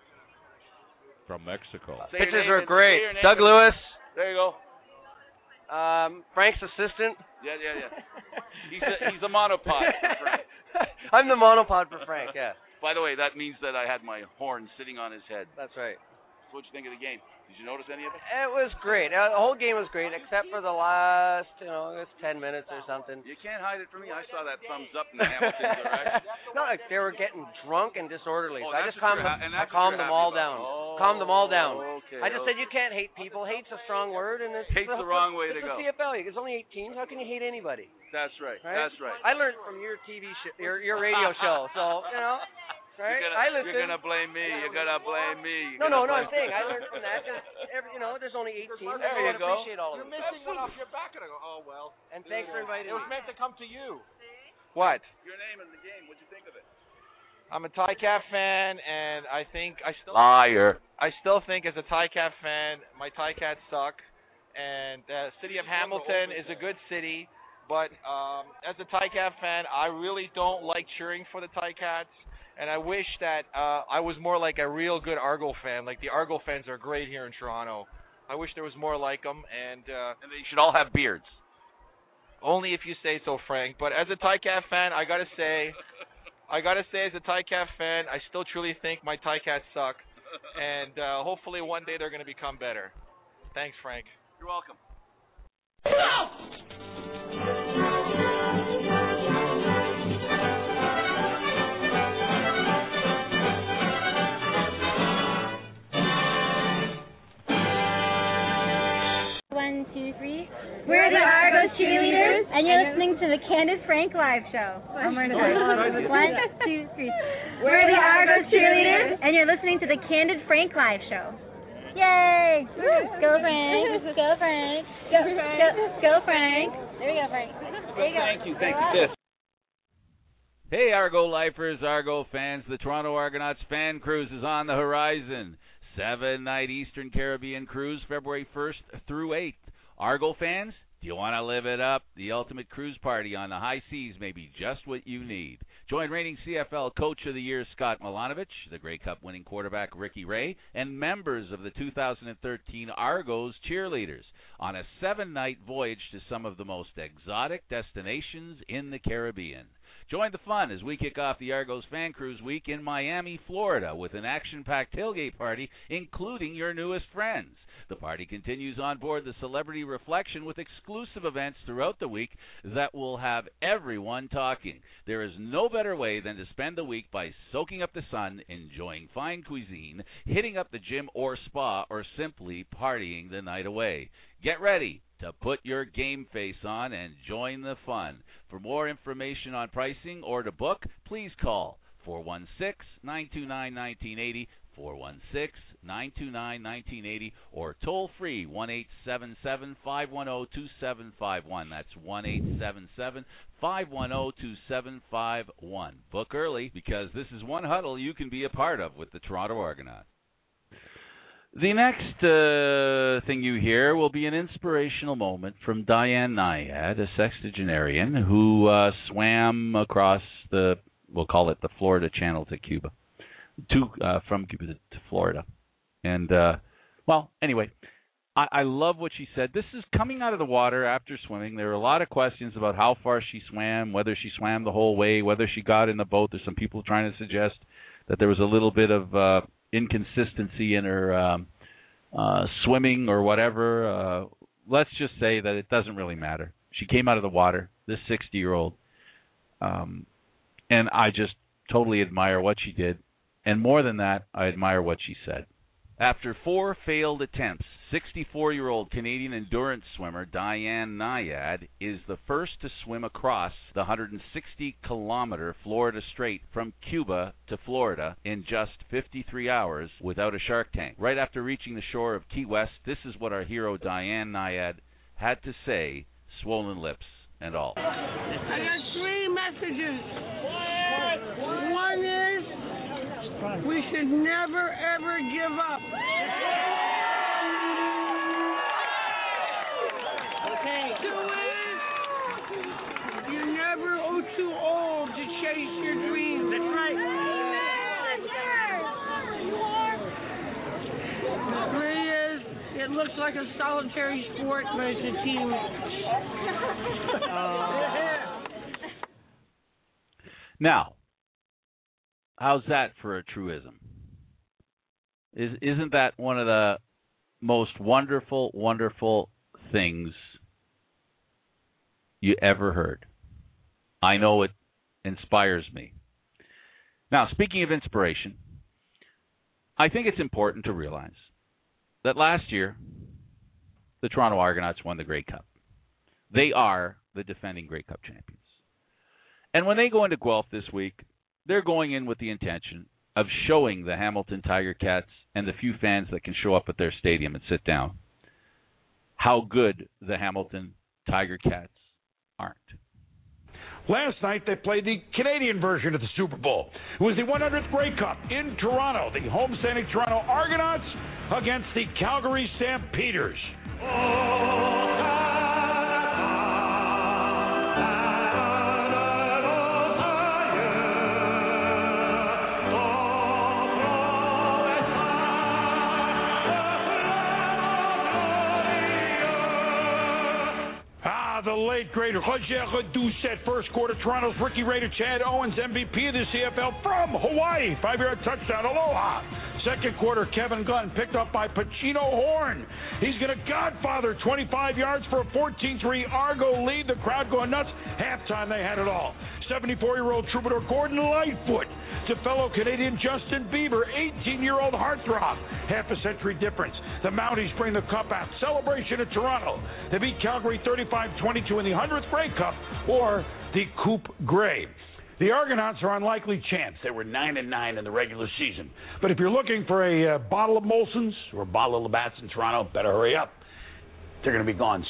Pitches are great. Doug Lewis. There you go. Frank's assistant. Yeah. He's a monopod. I'm the monopod for Frank, yeah. By the way, that means that I had my horn sitting on his head. That's right. So what'd you think of the game? Did you notice any of it? It was great. The whole game was great, except for the last, it was 10 minutes or something. You can't hide it from me. I saw that thumbs up in the Hamiltons, all right? No, they were getting drunk and disorderly. So I just calmed calmed them all down. Calmed them all down. Okay, I just said you can't hate people. Hate's a strong word, and Hate's the wrong way to go. It's the CFL. There's only 8 teams. How can you hate anybody? That's right. That's right. I learned from your TV show, your radio show. So right? You're gonna blame me. You're gonna blame me. No. I'm saying I learned from that. There's only 8 teams. There you go. Appreciate all of You're them. missing one off your back, and I go, oh well. And thanks for inviting me. It was me. meant to come to you. What? Your name and the game. What'd you think of it? I'm a Ticaf fan, and I still think as a Ticaf fan, my Ticats suck. And the city of Hamilton is a good city, but as a Ticaf fan, I really don't like cheering for the Ticats. And I wish that I was more like a real good Argo fan. Like the Argo fans are great here in Toronto. I wish there was more like them. And they should all have beards. Only if you say so, Frank. But as a Ticaf fan, I gotta say, as a Ticaf fan, I still truly think my Ticats suck. And hopefully one day they're gonna become better. Thanks, Frank. You're welcome. We're the Argos cheerleaders, and you're listening to the Candid Frank Live Show. One, two, three. We're the Argos cheerleaders, and you're listening to the Candid Frank Live Show. Yay! Go Frank! Go Frank! Go Frank! There you go, Frank. There you go. Thank you. Hey, Argo lifers, Argo fans, the Toronto Argonauts fan cruise is on the horizon. 7-night Eastern Caribbean cruise, February 1st through 8th. Argo fans, do you want to live it up? The ultimate cruise party on the high seas may be just what you need. Join reigning CFL Coach of the Year Scott Milanovich, the Grey Cup winning quarterback Ricky Ray, and members of the 2013 Argos cheerleaders on a 7-night voyage to some of the most exotic destinations in the Caribbean. Join the fun as we kick off the Argos Fan Cruise Week in Miami, Florida, with an action-packed tailgate party, including your newest friends. The party continues on board the Celebrity Reflection with exclusive events throughout the week that will have everyone talking. There is no better way than to spend the week by soaking up the sun, enjoying fine cuisine, hitting up the gym or spa, or simply partying the night away. Get ready to put your game face on and join the fun. For more information on pricing or to book, please call 416-929-1980, 929-1980 or toll free 1-877-510-2751. That's 1-877-510-2751. Book early because this is one huddle you can be a part of with the Toronto Argonauts. The next thing you hear will be an inspirational moment from Diane Nyad, a sexagenarian who swam across we'll call it the Florida Channel to Cuba, from Cuba to Florida. And, anyway, I love what she said. This is coming out of the water after swimming. There are a lot of questions about how far she swam, whether she swam the whole way, whether she got in the boat. There's some people trying to suggest that there was a little bit of inconsistency in her swimming or whatever. Let's just say that it doesn't really matter. She came out of the water, this 60-year-old, and I just totally admire what she did. And more than that, I admire what she said. After 4 failed attempts, 64-year-old Canadian endurance swimmer Diane Nyad is the first to swim across the 160-kilometer Florida Strait from Cuba to Florida in just 53 hours without a shark tank. Right after reaching the shore of Key West, this is what our hero Diane Nyad had to say, swollen lips and all. I got 3 messages. One is, we should never, ever give up. Okay. 2 is, you're never too old to chase your dreams. That's right. 3 is, it looks like a solitary sport, but it's a team. Now, how's that for a truism? Isn't that one of the most wonderful, wonderful things you ever heard? I know it inspires me. Now, speaking of inspiration, I think it's important to realize that last year, the Toronto Argonauts won the Grey Cup. They are the defending Grey Cup champions. And when they go into Guelph this week, they're going in with the intention of showing the Hamilton Tiger Cats and the few fans that can show up at their stadium and sit down how good the Hamilton Tiger Cats aren't. Last night, they played the Canadian version of the Super Bowl. It was the 100th Grey Cup in Toronto. The homestanding Toronto Argonauts against the Calgary Stampeders. The late great Roger Doucette, first quarter Toronto's rookie Raider Chad Owens, MVP of the CFL from Hawaii, 5-yard touchdown, aloha. Second quarter, Kevin Gunn picked up by Pacino Horn. He's going to Godfather, 25 yards for a 14-3 Argo lead. The crowd going nuts. Halftime, they had it all. 74-year-old troubadour Gordon Lightfoot to fellow Canadian Justin Bieber, 18-year-old heartthrob. Half a century difference. The Mounties bring the cup out. Celebration at Toronto. They beat Calgary 35-22 in the 100th Grey Cup, or the Coupe Grey. The Argonauts are unlikely chance. They were 9-9 in the regular season. But if you're looking for a bottle of Molson's or a bottle of Labatt's in Toronto, better hurry up. They're going to be gone.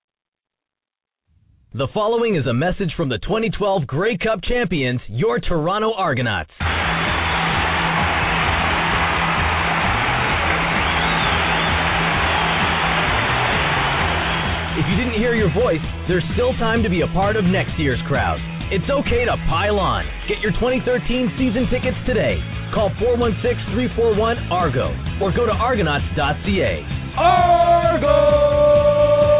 The following is a message from the 2012 Grey Cup champions, your Toronto Argonauts. If you didn't hear your voice, there's still time to be a part of next year's crowd. It's okay to pile on. Get your 2013 season tickets today. Call 416-341-ARGO or go to argonauts.ca. Argo!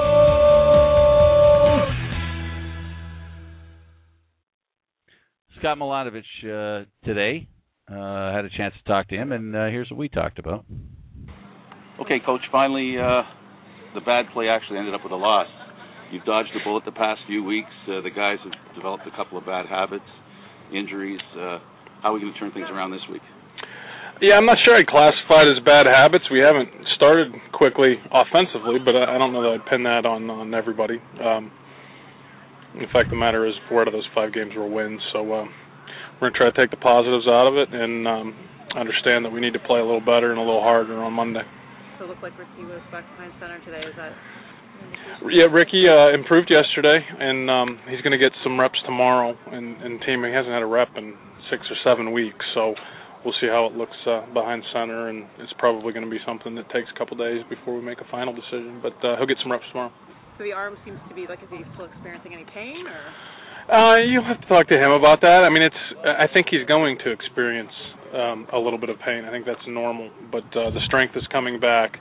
Scott Milanovich today. Had a chance to talk to him, and here's what we talked about. Okay, Coach, finally the bad play actually ended up with a loss. You've dodged a bullet the past few weeks. The guys have developed a couple of bad habits, injuries. How are we going to turn things around this week? Yeah, I'm not sure I'd classify it as bad habits. We haven't started quickly offensively, but I don't know that I'd pin that on everybody. The fact of the matter is 4 out of those 5 games were wins, so we're going to try to take the positives out of it, and understand that we need to play a little better and a little harder on Monday. So it looked like Ricky was back behind center today. Is that? Yeah, Ricky improved yesterday, and he's going to get some reps tomorrow. And team, he hasn't had a rep in 6 or 7 weeks, so we'll see how it looks behind center, and it's probably going to be something that takes a couple days before we make a final decision. But he'll get some reps tomorrow. So the arm seems to be like, is he still experiencing any pain, or? You'll have to talk to him about that. I mean, I think he's going to experience a little bit of pain. I think that's normal, but the strength is coming back.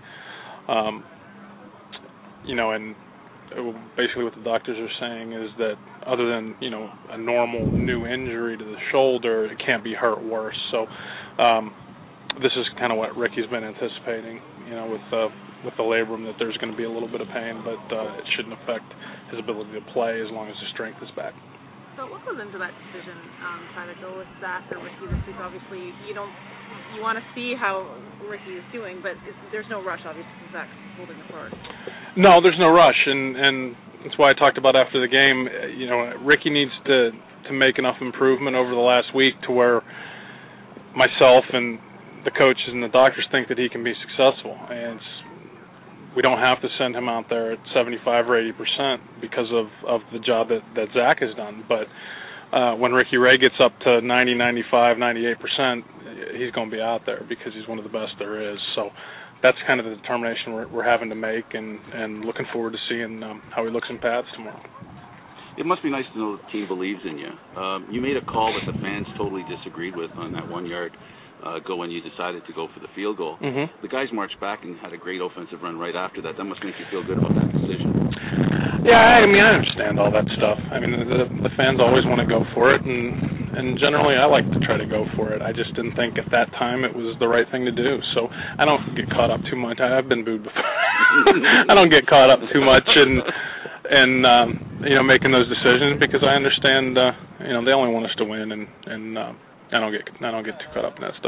And basically what the doctors are saying is that other than, a normal new injury to the shoulder, it can't be hurt worse. So this is kind of what Ricky's been anticipating, with the labrum, that there's going to be a little bit of pain, but it shouldn't affect his ability to play as long as his strength is back. So what goes into that decision, try to go with Zach or Ricky this week? Obviously, you want to see how Ricky is doing, but there's no rush, obviously, because Zach's holding the fort. No, there's no rush, and that's why I talked about after the game. Ricky needs to make enough improvement over the last week to where myself and the coaches and the doctors think that he can be successful, and we don't have to send him out there at 75 or 80% because of the job that Zach has done. But when Ricky Ray gets up to 90, 95, 98%, he's going to be out there because he's one of the best there is. So that's kind of the determination we're having to make, and looking forward to seeing how he looks in pads tomorrow. It must be nice to know the team believes in you. You made a call that the fans totally disagreed with on that 1 yard go when you decided to go for the field goal. Mm-hmm. The guys marched back and had a great offensive run right after that. That must make you feel good about that decision. Yeah, I understand all that stuff. I mean, the fans always want to go for it, and generally I like to try to go for it. I just didn't think at that time it was the right thing to do. So I don't get caught up too much. I've been booed before. I don't get caught up too much in making those decisions, because I understand they only want us to win, and I don't get too caught up in that stuff.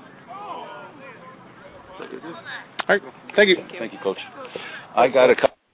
All right, thank you. Thank you, Coach. I got a couple.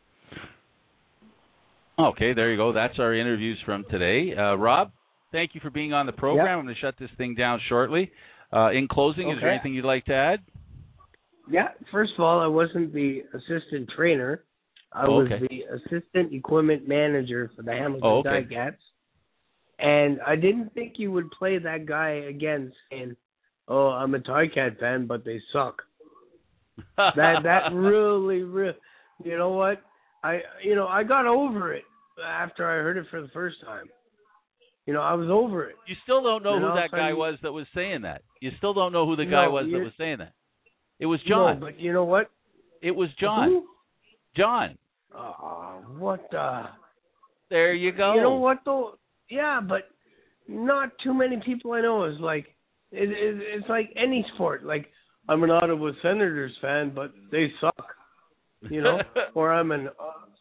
Okay, there you go. That's our interviews from today. Rob, thank you for being on the program. Yep. I'm going to shut this thing down shortly. In closing, is there anything you'd like to add? Yeah, first of all, I wasn't the assistant trainer. I was the assistant equipment manager for the Hamilton Ticats. And I didn't think you would play that guy again saying, "Oh, I'm a Ticat fan, but they suck." that really, you know what? I got over it after I heard it for the first time. I was over it. You still don't know who that guy was that was saying that. You still don't know who the guy was that was saying that. It was John. No, but you know what? It was John. Who? John. What the? There you go. You know what though? Yeah, but not too many people I know is like it's like any sport. Like, I'm an Ottawa Senators fan, but they suck. Or I'm a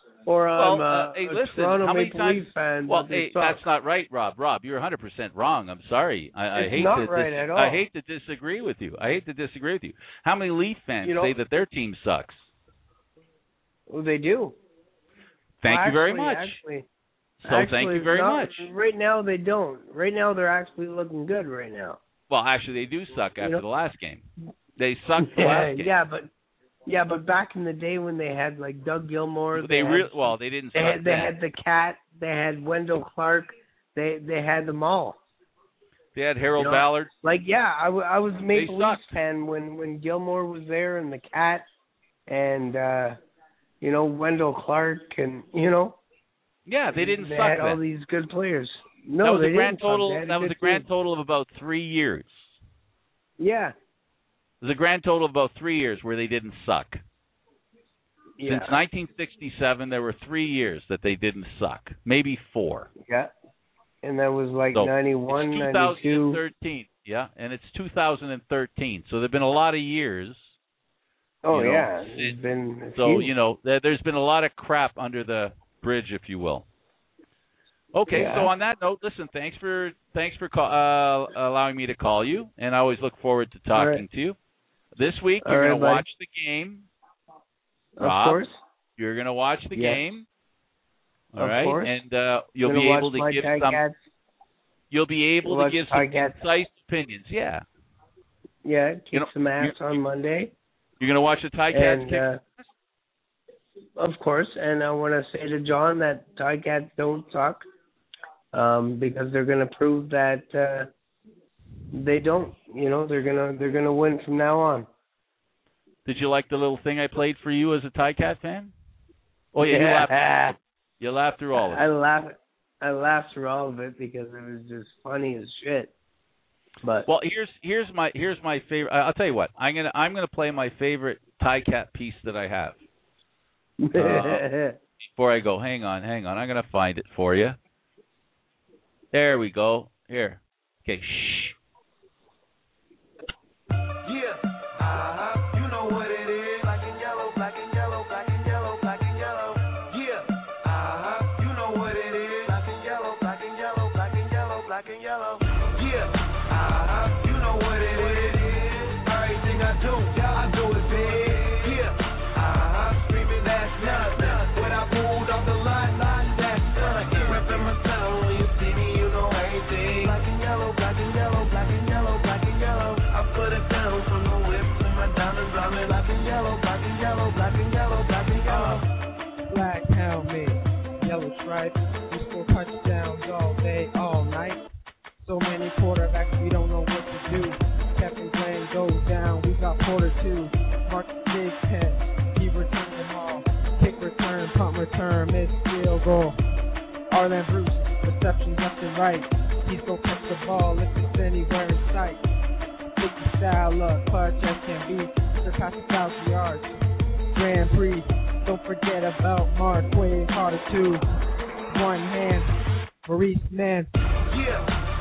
Toronto Maple Leaf fan. Well, but they suck. That's not right, Rob. Rob, you're 100% wrong. I'm sorry. I hate not right at all. I hate to disagree with you. How many Leaf fans say that their team sucks? Well, they do. Thank you very much. Thank you very much. Right now they don't. Right now they're actually looking good right now. Well, actually they do suck after the last game. They sucked the last game. Yeah, but back in the day when they had like Doug Gilmour, they didn't suck. They had the Cat, they had Wendell Clark, they had them all. They had Harold Ballard. I was a Maple Leafs fan when Gilmour was there, and the Cat, and Wendell Clark, and Yeah, they didn't suck. They had all these good players. No, they didn't. That was a grand total of about 3 years. Yeah. It was a grand total of about 3 years where they didn't suck. Yeah. Since 1967, there were 3 years that they didn't suck. Maybe 4. Yeah. And that was 91, 92. 2013. Yeah, and it's 2013. So there have been a lot of years. Oh, yeah. It's been there's been a lot of crap under the bridge, if you will. Okay, so on that note, listen, thanks for allowing me to call you, and I always look forward to talking to you. This week, you're going to watch the game. Rob, of course. You're going to watch the game. All right, course. And you'll be able to give some. You'll be able to give some concise opinions. Yeah. Yeah, kick some ass on Monday. You're gonna watch the Ticats kick? Of course, and I want to say to John that Ticats don't suck, because they're gonna prove that they don't. You know, they're gonna win from now on. Did you like the little thing I played for you as a Ticat fan? Oh yeah, you laughed through all of it. I laughed through all of it because it was just funny as shit. But well, here's my favorite. I'll tell you what. I'm gonna play my favorite Ticat piece that I have. Before I go, hang on. I'm gonna find it for you. There we go. Here. Okay. Shh. Black helmet, yellow stripe. We score touchdowns all day, all night. So many quarterbacks, we don't know what to do. Captain Glenn goes down, we got Porter too. Mark Big Pen, he returned them all. Kick return, punt return, miss field goal. Arlen Bruce, reception left and right. He's gonna catch the ball if it's anywhere in sight. 50 style up, clutch as can be. Surpass 1,000 yards. Grand Prix, don't forget about Mark Wade Carter too. One hand, Maurice Mann. Yeah,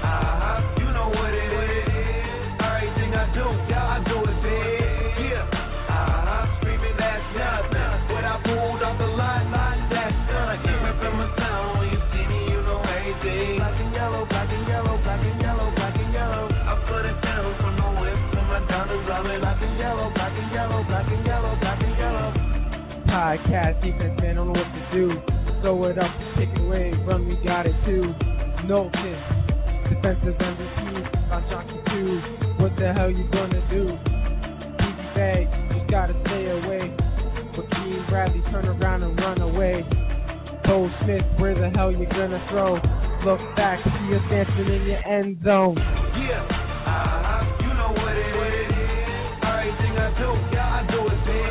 you know what it is. Everything I do, I do it big. Yeah, screaming that's nothing. When I pulled off the line, that's done. Can't remember my town when you see me, you know everything. Black and yellow, black and yellow, black and yellow, black and yellow. I put it down from the whip to my diamonds, running black and yellow, black and yellow, black and yellow, black and yellow. Podcast defense, man, don't know what to do. Throw it up, take it away, run, we got it too. Knowlton, defensive MVP, by Jockey 2. What the hell you gonna do? Easy bag, just gotta stay away. Joaquin Bradley, turn around and run away. Cole Smith, where the hell you gonna throw? Look back, see you dancing in your end zone. Yeah, you know what it is. Everything I do, I do it big.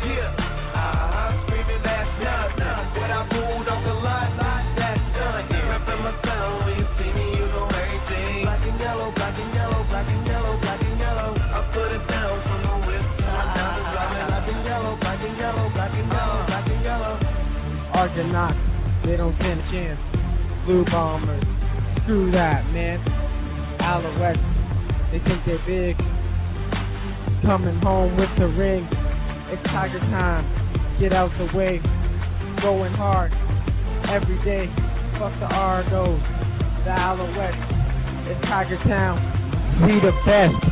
Argonauts, they don't stand a chance. Blue Bombers, screw that, man. Alouettes, they think they're big. Coming home with the ring. It's Tiger time, get out the way. Going hard, every day. Fuck the Argos, the Alouettes. It's Tiger Town, we the best.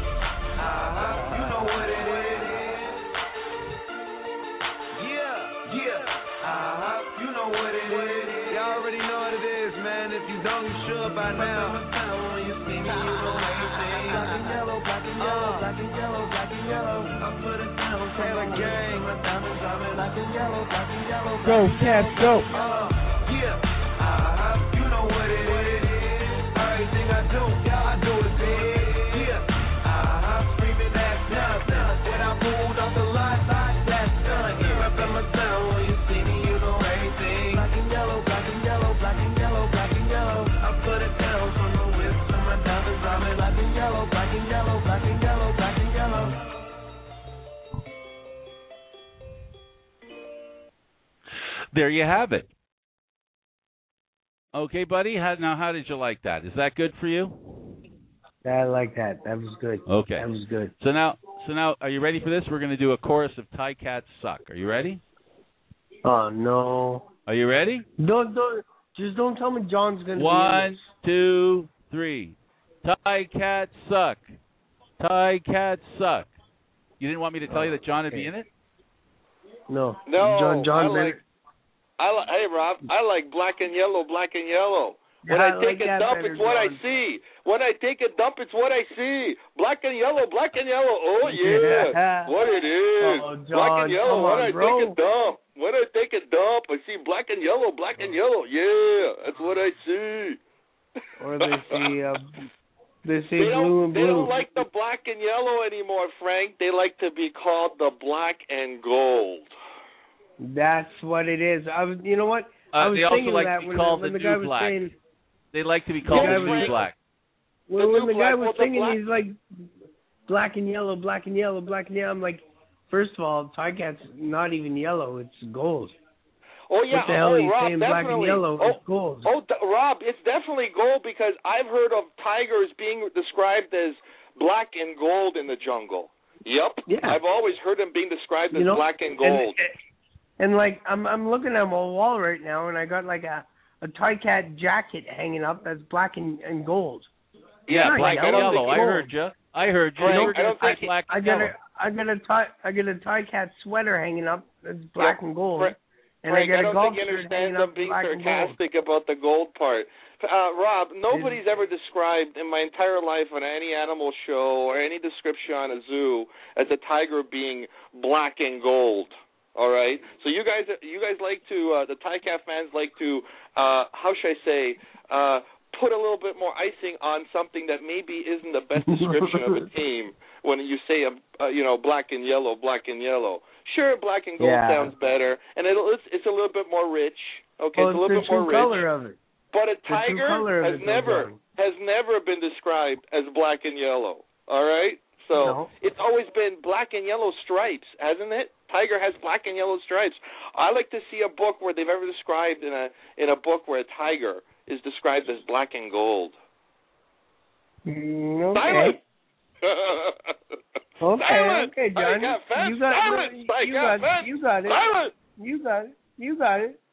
By now, when you see me, you know everything. Black and yellow, black and yellow, black and yellow, black and yellow. I put it down, Taylor gang. My diamonds driving black and yellow, black and yellow. Go, Cats, go. Yeah, you know what it is. Everything I do, I do it big. Yeah, screaming that's nothing. When I pulled off the line, that's done. Here up in my town, when you see me, you know everything. Black and yellow, black and yellow, black and yellow, black and yellow. Put it down from the whip to my diamonds, driving black and yellow, black and yellow, black and yellow, black and yellow. There you have it. Okay, buddy. How did you like that? Is that good for you? I like that. That was good. Okay. That was good. So now, are you ready for this? We're going to do a chorus of Ticats Suck. Are you ready? Oh no. Are you ready? Just don't tell me John's going to be in 1, 2, 3. Ticats suck. Ticats suck. You didn't want me to tell you that John would be in it? No. No. John hey, Rob, I like black and yellow, black and yellow. When I take a dump, it's what I see. When I take a dump, it's what I see. Black and yellow, black and yellow. Oh, yeah. What it is. Oh, John, black and yellow. When I bro. take a dump. When I take a dump, I see black and yellow, black and yellow. Yeah, that's what I see. Or they see blue and blue. They don't like the black and yellow anymore, Frank. They like to be called the black and gold. That's what it is. You know what? I was they also thinking like that to be called when the the guy new was black. saying. They like to be called the new black. When the guy was singing, he's like black and yellow, black and yellow, black and yellow. I'm like, first of all, Ticat's not even yellow; it's gold. Oh yeah, what the hell are you Rob, saying? definitely. Black and yellow is gold. Rob, it's definitely gold because I've heard of tigers being described as black and gold in the jungle. Yep. Yeah. I've always heard them being described as black and gold. And like I'm looking at my wall right now, and I got like a Ticat jacket hanging up that's black and gold. Yeah, Not black and yellow. I gold. heard you. I heard you. Frank, You were going to say black and yellow. I got a Ticat sweater hanging up that's black and gold. And Frank, I got a don't golf think you shirt understand hanging them up being black and gold. sarcastic about the gold part. Rob, nobody's ever described in my entire life on any animal show or any description on a zoo as a tiger being black and gold. All right, so you guys like to the Ticat fans like to how should I say put a little bit more icing on something that maybe isn't the best description of a team when you say black and yellow, black and yellow. Sure, black and gold sounds better, and it's a little bit more rich. Okay, it's a little bit more rich. Color of it. But a tiger has never been described as black and yellow. All right, so it's always been black and yellow stripes, hasn't it? Tiger has black and yellow stripes. I like to see a book where they've ever described in a book where a tiger is described as black and gold. Okay. Okay, John. You got it.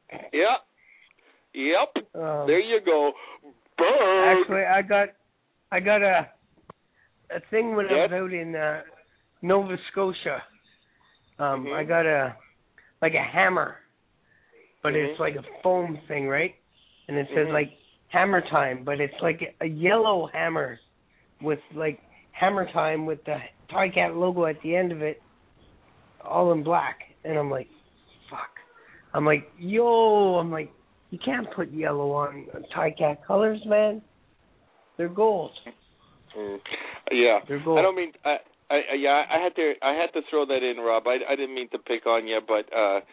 Yep. There you go. Bird. Actually, I got a thing when I was out in Nova Scotia. I got a hammer, but it's like a foam thing, right? And it says like hammer time, but it's like a yellow hammer with like hammer time with the Ticat logo at the end of it, all in black. And I'm like, fuck. I'm like, you can't put yellow on Ticat colors, man. They're gold. Yeah. They're gold. I don't mean. I had to throw that in, Rob. I didn't mean to pick on you, but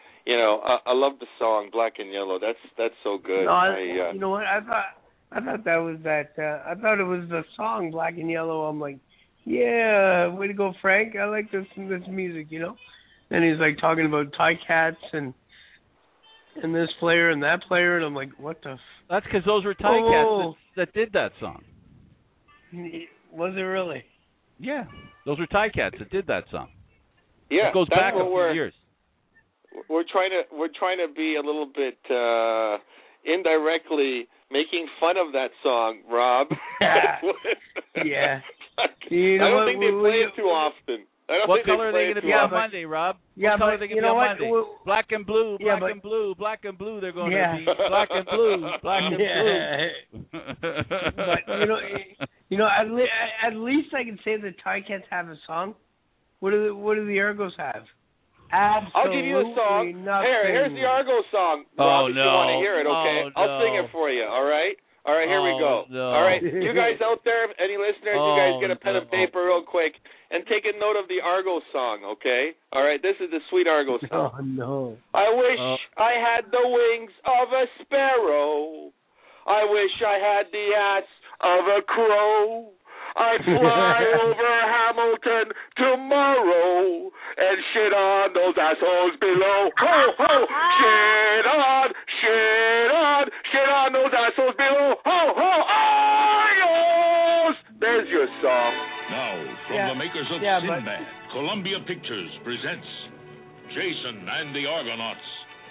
I love the song Black and Yellow. That's so good. No, you know what? I thought that was that. I thought it was the song Black and Yellow. I'm like, yeah, way to go, Frank. I like this music, you know. And he's like talking about Ticats and this player and that player, and I'm like, what the? That's because those were Ticats that did that song. Was it really? Yeah, those were Ticats that did that song. Yeah, it goes back a few years. We're trying to be a little bit indirectly making fun of that song, Rob. Yeah. I don't think they play it too often. What color are they going to be on Monday, Rob? What color are they going to be on Monday? Black and blue, black and blue, black and blue. They're going to be black and blue, black and blue. But at least I can say the Ticats have a song. What do the Argos have? Absolutely I'll give you a song. Nothing. Here's the Argos song. Rob, if you want to hear it, okay? I'll sing it for you, all right? All right, here we go. No. All right, you guys out there, any listeners, you guys get a pen and paper real quick and take a note of the Argos song, okay? All right, this is the sweet Argos song. Oh, no. I wish I had the wings of a sparrow. I wish I had the ass of a crow. I'd fly over Hamilton tomorrow and shit on those assholes below. Ho, ho! Shit on those assholes below. Ho, ho! Argos! There's your song. Now, from the makers of Sinbad, Columbia Pictures presents Jason and the Argonauts.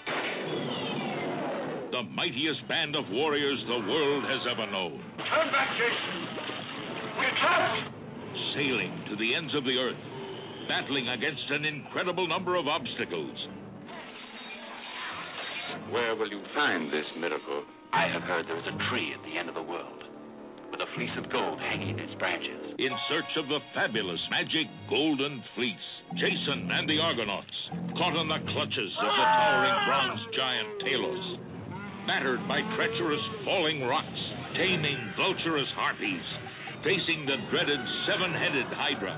The mightiest band of warriors the world has ever known. Turn back, Jason. We're trapped. Sailing to the ends of the earth, battling against an incredible number of obstacles. Where will you find this miracle? I have heard there is a tree at the end of the world with a fleece of gold hanging in its branches. In search of the fabulous magic golden fleece, Jason and the Argonauts, caught in the clutches of the towering bronze giant Talos, battered by treacherous falling rocks, taming vulturous harpies, facing the dreaded seven-headed Hydra,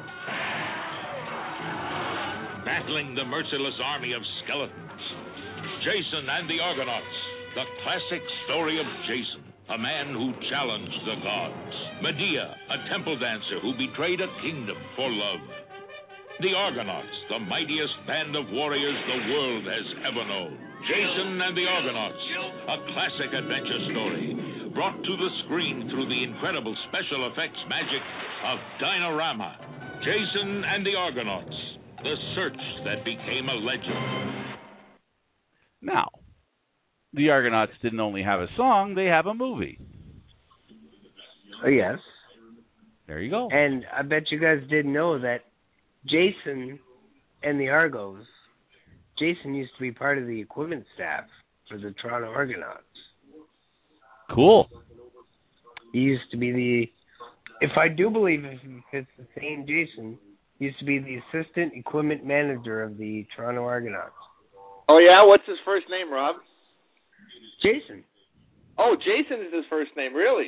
battling the merciless army of skeletons. Jason and the Argonauts, the classic story of Jason, a man who challenged the gods. Medea, a temple dancer who betrayed a kingdom for love. The Argonauts, the mightiest band of warriors the world has ever known. Jason and the Argonauts, a classic adventure story, brought to the screen through the incredible special effects magic of Dinorama. Jason and the Argonauts, the search that became a legend. Now, the Argonauts didn't only have a song, they have a movie. Oh, yes. There you go. And I bet you guys didn't know that Jason and the Argos, Jason used to be part of the equipment staff for the Toronto Argonauts. Cool. He used to be if I do believe it's the same Jason, he used to be the assistant equipment manager of the Toronto Argonauts. Oh, yeah? What's his first name, Rob? Jason. Oh, Jason is his first name, really?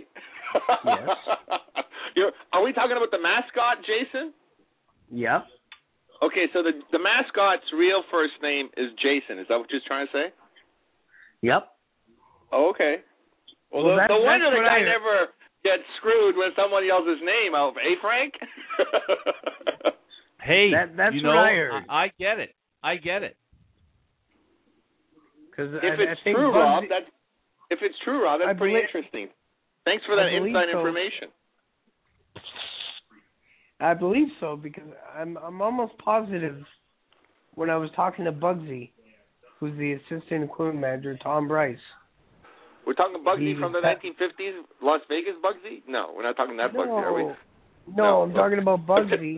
Yes. Are we talking about the mascot, Jason? Yep. Okay, so the mascot's real first name is Jason. Is that what you're trying to say? Yep. Oh, okay. Well, no wonder the guy never gets screwed when someone yells his name out. Hey, Frank? Hey, that's you know, what I heard. I get it. I get it. If it's true, Rob, that's pretty interesting. Thanks for that inside information. I believe so, because I'm almost positive when I was talking to Bugsy, who's the assistant equipment manager, Tom Bryce. We're talking Bugsy from the 1950s, Las Vegas Bugsy? No, we're not talking that Bugsy, are we? No, I'm talking about Bugsy.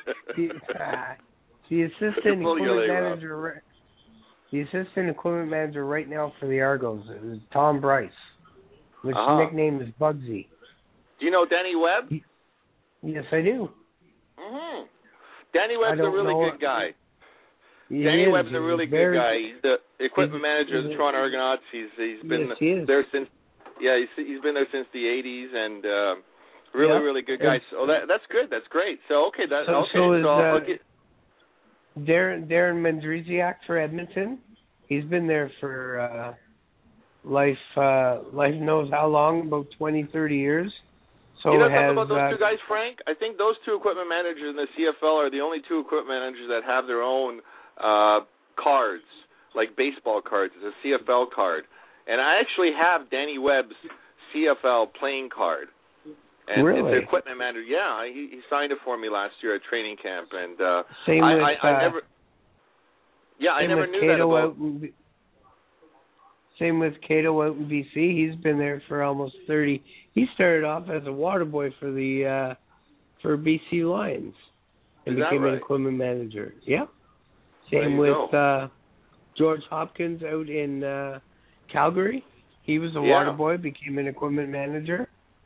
the assistant equipment manager. The assistant equipment manager right now for the Argos is Tom Bryce, which nickname is Bugsy. Do you know Danny Webb? Yes, I do. Mm-hmm. Danny Webb's a really good guy. Danny Webb's a really good guy. He's the equipment manager of the Toronto Argonauts. He's been there since he's been there since the 80s, and really good guy. So that's good. That's great. So okay, I'll get Darren Mendriziak for Edmonton. He's been there for life knows how long, about 20, 30 years. So you know something about those two guys, Frank? I think those two equipment managers in the CFL are the only two equipment managers that have their own cards, like baseball cards. It's a CFL card. And I actually have Danny Webb's CFL playing card. And really? It's the equipment manager. Yeah, he signed it for me last year at training camp, and I never knew that about. Same with Cato out in BC. He's been there for almost 30. He started off as a water boy for the for BC Lions and became an equipment manager. Yeah. Same with George Hopkins out in Calgary. He was a water boy, became an equipment manager.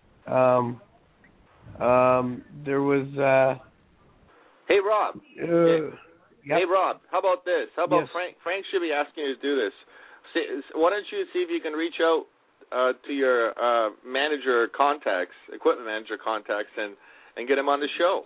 There was Hey Rob. Hey Rob, how about this? How about Frank should be asking you to do this. Why don't you see if you can reach out to your manager contacts, equipment manager contacts, and get him on the show.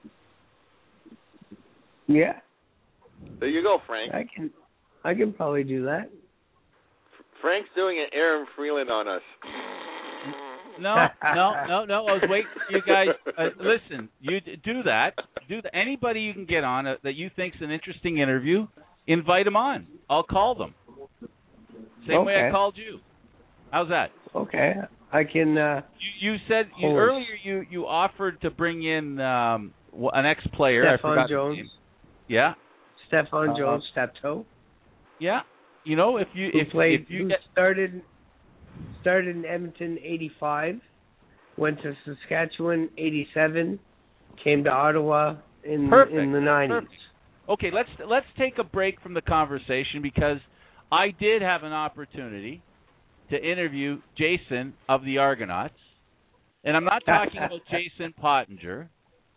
Yeah. There you go, Frank. I can probably do that. Frank's doing an Aaron Freeland on us. No. I was waiting for you guys. Listen, you do that. Anybody you can get on that you think's an interesting interview, invite them on. I'll call them. Same way I called you. How's that? Okay, I can. You said earlier you offered to bring in an ex-player. I forgot Jones. His name. Yeah. Stefan Jones, Steptoe. Yeah. You know, if you started in Edmonton '85, went to Saskatchewan '87, came to Ottawa in the '90s. Perfect. Okay, let's take a break from the conversation because I did have an opportunity to interview Jason of the Argonauts. And I'm not talking about Jason Pottinger.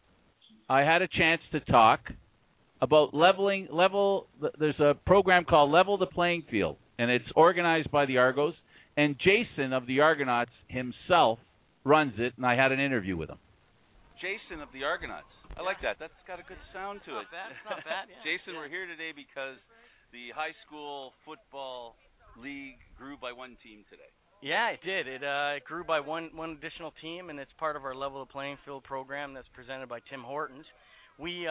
I had a chance to talk about there's a program called Level the Playing Field, and it's organized by the Argos, and Jason of the Argonauts himself runs it, and I had an interview with him. Jason of the Argonauts. I like that. That's got a good sound to it. Not bad. Yeah. Jason, we're here today because the high school football league grew by one team today. Yeah, it did. It grew by one additional team, and it's part of our Level the Playing Field program that's presented by Tim Hortons. We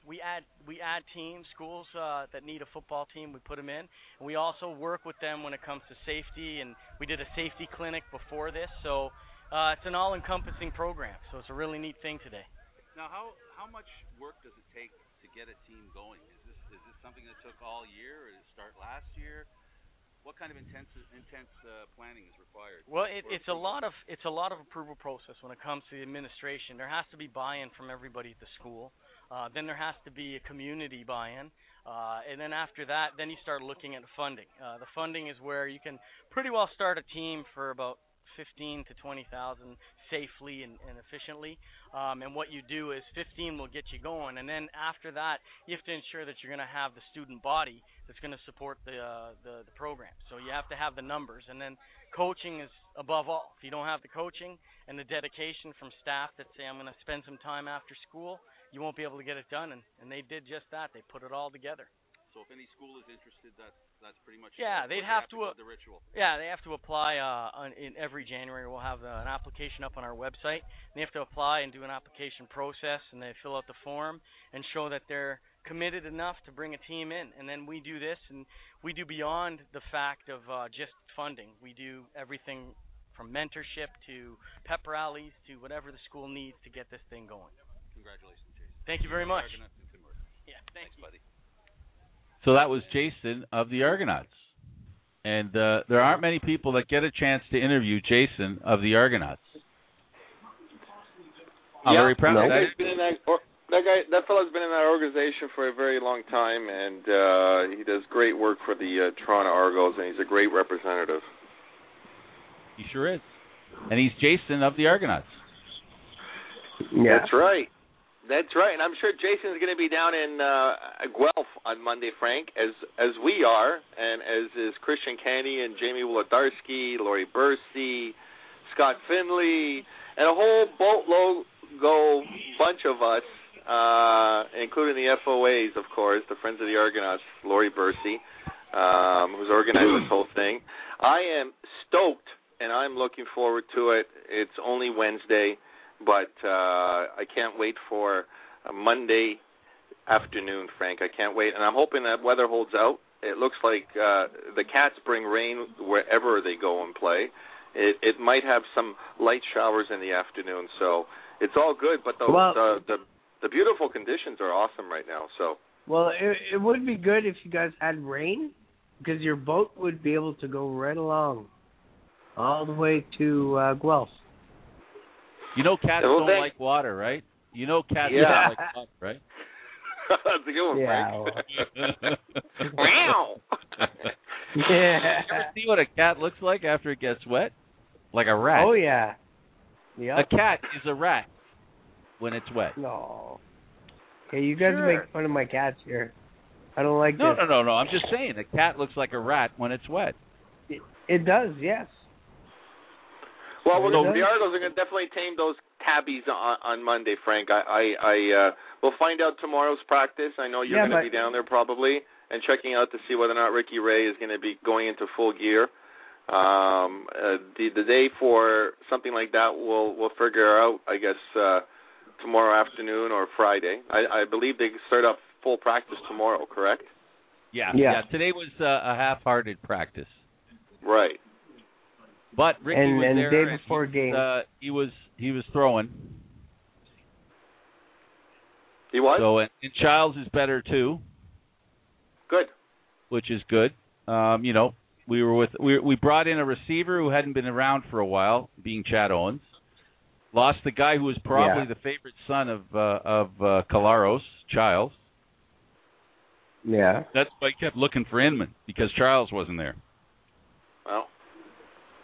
add teams, schools that need a football team. We put them in, and we also work with them when it comes to safety. And we did a safety clinic before this, so it's an all-encompassing program. So it's a really neat thing today. Now, how much work does it take to get a team going? Is this something that took all year, or did it start last year? What kind of intense planning is required? Well, it's a lot of approval process when it comes to the administration. There has to be buy-in from everybody at the school. Then there has to be a community buy-in, and then after that, then you start looking at the funding. The funding is where you can pretty well start a team for about 15 to 20,000 safely and efficiently. And what you do is 15 will get you going, and then after that, you have to ensure that you're going to have the student body that's going to support the program. So you have to have the numbers, and then coaching is above all. If you don't have the coaching and the dedication from staff that say, I'm going to spend some time after school, you won't be able to get it done, and they did just that. They put it all together. So if any school is interested, that's pretty much they'd have to the ritual. Yeah, they have to apply in every January. We'll have an application up on our website. They have to apply and do an application process, and they fill out the form and show that they're committed enough to bring a team in. And then we do this, and we do beyond the fact of just funding. We do everything from mentorship to pep rallies to whatever the school needs to get this thing going. Congratulations, Jason. Thank you very much. Yeah, thanks, buddy. So that was Jason of the Argonauts. And there aren't many people that get a chance to interview Jason of the Argonauts. I'm very proud of that. That fellow's been in that organization for a very long time, and he does great work for the Toronto Argos, and he's a great representative. He sure is. And he's Jason of the Argonauts. Yeah. That's right. That's right, and I'm sure Jason's going to be down in Guelph on Monday, Frank, as we are, and as is Christian Candy and Jamie Wolodarski, Lori Bursey, Scott Finley, and a whole boatload bunch of us, including the FOAs, of course, the Friends of the Argonauts, Lori Bursey, who's organized this whole thing. I am stoked, and I'm looking forward to it. It's only Wednesday. But I can't wait for a Monday afternoon, Frank. I can't wait. And I'm hoping that weather holds out. It looks like the Cats bring rain wherever they go and play. It might have some light showers in the afternoon. So it's all good. But the beautiful conditions are awesome right now. So. Well, it would be good if you guys had rain, because your boat would be able to go right along all the way to Guelph. You know cats don't like water, right? You know cats don't like water, right? That's a good one, Frank. Wow. Yeah. You ever see what a cat looks like after it gets wet? Like a rat. Oh, yeah. Yep. A cat is a rat when it's wet. No. Okay, you guys make fun of my cats here. I don't like this. No. I'm just saying, a cat looks like a rat when it's wet. It does, yes. Well, the Argos are going to definitely tame those tabbies on Monday, Frank. I we'll find out tomorrow's practice. I know you're going to be down there probably and checking out to see whether or not Ricky Ray is going to be going into full gear. The day for something like that we'll figure out, I guess, tomorrow afternoon or Friday. I believe they start up full practice tomorrow, correct? Yeah. Today was a half-hearted practice. Right. But Ricky was there, day before game. He was throwing. He was? So and Childs is better too. Good. Which is good. We brought in a receiver who hadn't been around for a while, being Chad Owens. Lost the guy who was probably the favorite son of Colaros, Childs. Yeah. That's why I kept looking for Inman, because Charles wasn't there. Well,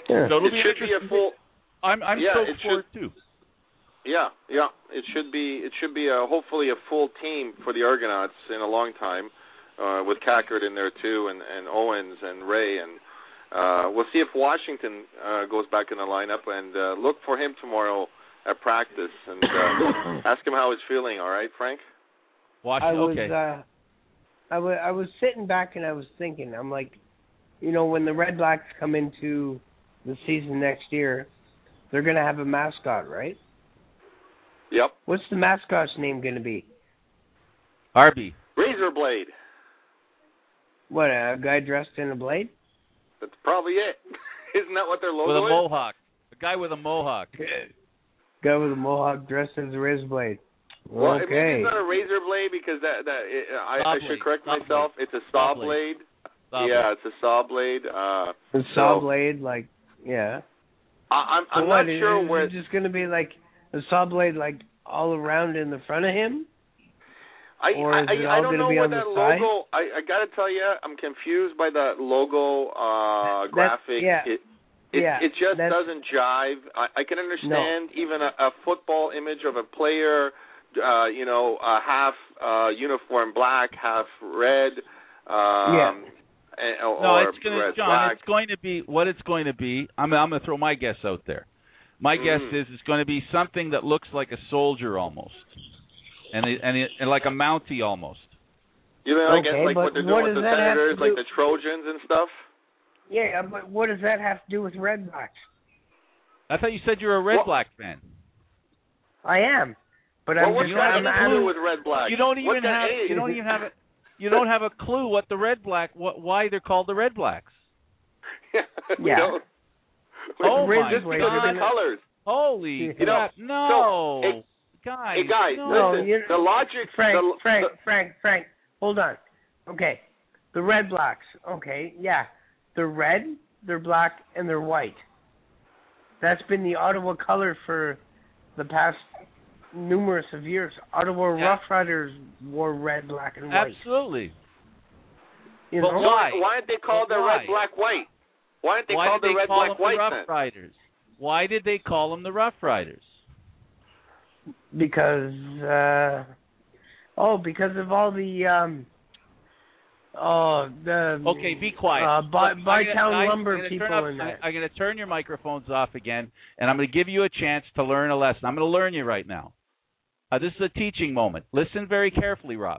So it'll It be should be a full. I'm stoked for it too. Yeah. It should be hopefully a full team for the Argonauts in a long time, with Cackert in there too, and Owens and Ray, and we'll see if Washington goes back in the lineup, and look for him tomorrow at practice and ask him how he's feeling. All right, Frank? Okay. I was sitting back and I was thinking, I'm like, when the Red Blacks come into the season next year, they're going to have a mascot, right? Yep. What's the mascot's name going to be? Arby. Razorblade. What, a guy dressed in a blade? That's probably it. Isn't that what their logo with a is? mohawk. A guy with a mohawk. Guy with a mohawk dressed as a razor blade. Well, Okay. maybe it's not a razor blade because I should correct myself. It's a saw blade. Yeah, it's a saw blade. A saw blade, like, yeah. I'm So not what, sure is where. it just going to be like a saw blade, like all around in the front of him? Or is it I all don't going know to be where on the that side? logo. I got to tell you, I'm confused by that logo graphic. Yeah. It just doesn't jive. I can understand even a football image of a player, half uniform black, half red. It's going to be what it's going to be. I'm going to throw my guess out there. My guess is it's going to be something that looks like a soldier almost, and like a Mountie almost. You know, like what they're doing with the Senators, like the Trojans and stuff. Yeah, but what does that have to do with Red Blacks? I thought you said you were a Red Black fan. I am, but what's that to do with Red Black? You don't even have a clue what the Red Black, why they're called the Red Blacks. We don't. Oh my just because of the colors. Holy crap! No, guys. Hey guys, no. listen. The logic. Frank, hold on. Okay, the Red Blacks. Okay, yeah, they're red, they're black, and they're white. That's been the Ottawa color for the past numerous of years. Ottawa Rough Riders wore red, black, and white. Absolutely. But why? Why aren't they called the red, black, white? Why aren't they called the red, black, white Rough Riders? Why did they call them the Rough Riders? Because because of all the okay, be quiet. Bytown lumber people in there. I'm going to turn your microphones off again, and I'm going to give you a chance to learn a lesson. I'm going to learn you right now. This is a teaching moment. Listen very carefully, Rob.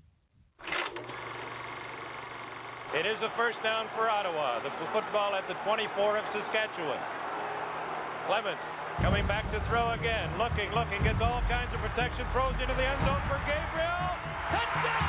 It is a first down for Ottawa. The football at the 24 of Saskatchewan. Clements coming back to throw again. Looking, gets all kinds of protection. Throws into the end zone for Gabriel. Touchdown!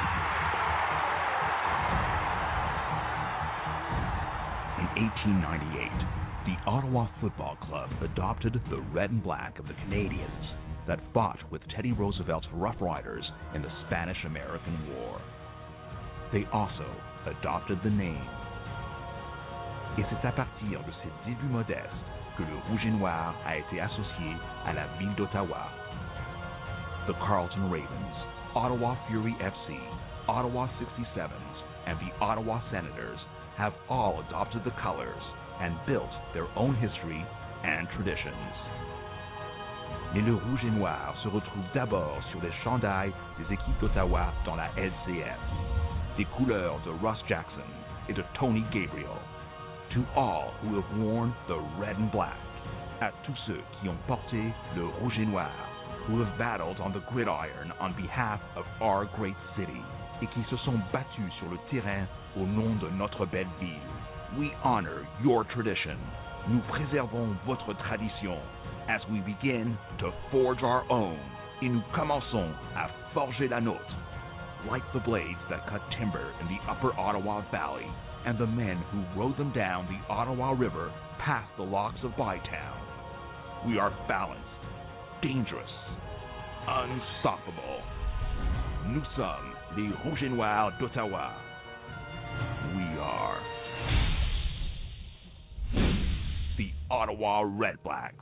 In 1898, the Ottawa Football Club adopted the red and black of the Canadians that fought with Teddy Roosevelt's Rough Riders in the Spanish-American War. They also adopted the name. Et c'est à partir de ces débuts modestes que le rouge et noir a été associé à la ville d'Ottawa. The Carleton Ravens, Ottawa Fury FC, Ottawa 67s, and the Ottawa Senators have all adopted the colors and built their own history and traditions. Mais le rouge et noir se retrouve d'abord sur les chandails des équipes d'Ottawa dans la LCF, des couleurs de Ross Jackson et de Tony Gabriel. To all who have worn the red and black, à tous ceux qui ont porté le rouge et noir, who have battled on the gridiron on behalf of our great city, et qui se sont battus sur le terrain au nom de notre belle ville. We honor your tradition. Nous préservons votre tradition as we begin to forge our own, et nous commençons à forger la nôtre. Like the blades that cut timber in the upper Ottawa Valley, and the men who rode them down the Ottawa River past the locks of Bytown. We are balanced, dangerous, unstoppable. Nous sommes les Rouges et Noirs d'Ottawa. We are the Ottawa Red Blacks.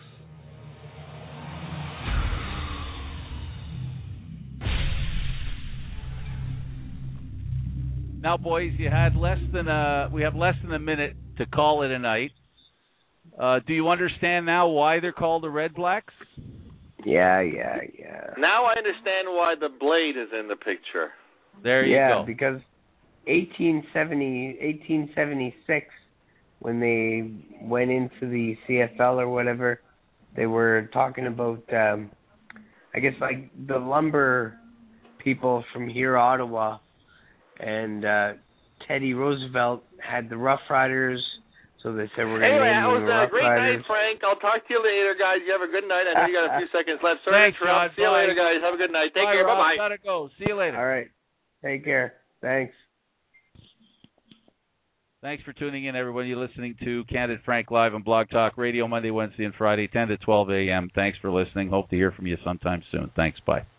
Now, boys, we have less than a minute to call it a night. Do you understand now why they're called the Red Blacks? Yeah. Now I understand why the blade is in the picture. There you go. Yeah, because 1876, when they went into the CFL or whatever, they were talking about, I guess, like the lumber people from here, Ottawa, and Teddy Roosevelt had the Rough Riders. So they said we're going to name them the Rough Riders. Anyway, that was a great night, Frank. I'll talk to you later, guys. You have a good night. I know you got a few seconds left. Sorry to interrupt. See you later, guys. Have a good night. Take care. Bye-bye. Gotta go. See you later. All right. Take care. Thanks. Thanks for tuning in, everyone. You're listening to Candid Frank Live on Blog Talk Radio Monday, Wednesday, and Friday, 10 to 12 a.m. Thanks for listening. Hope to hear from you sometime soon. Thanks. Bye.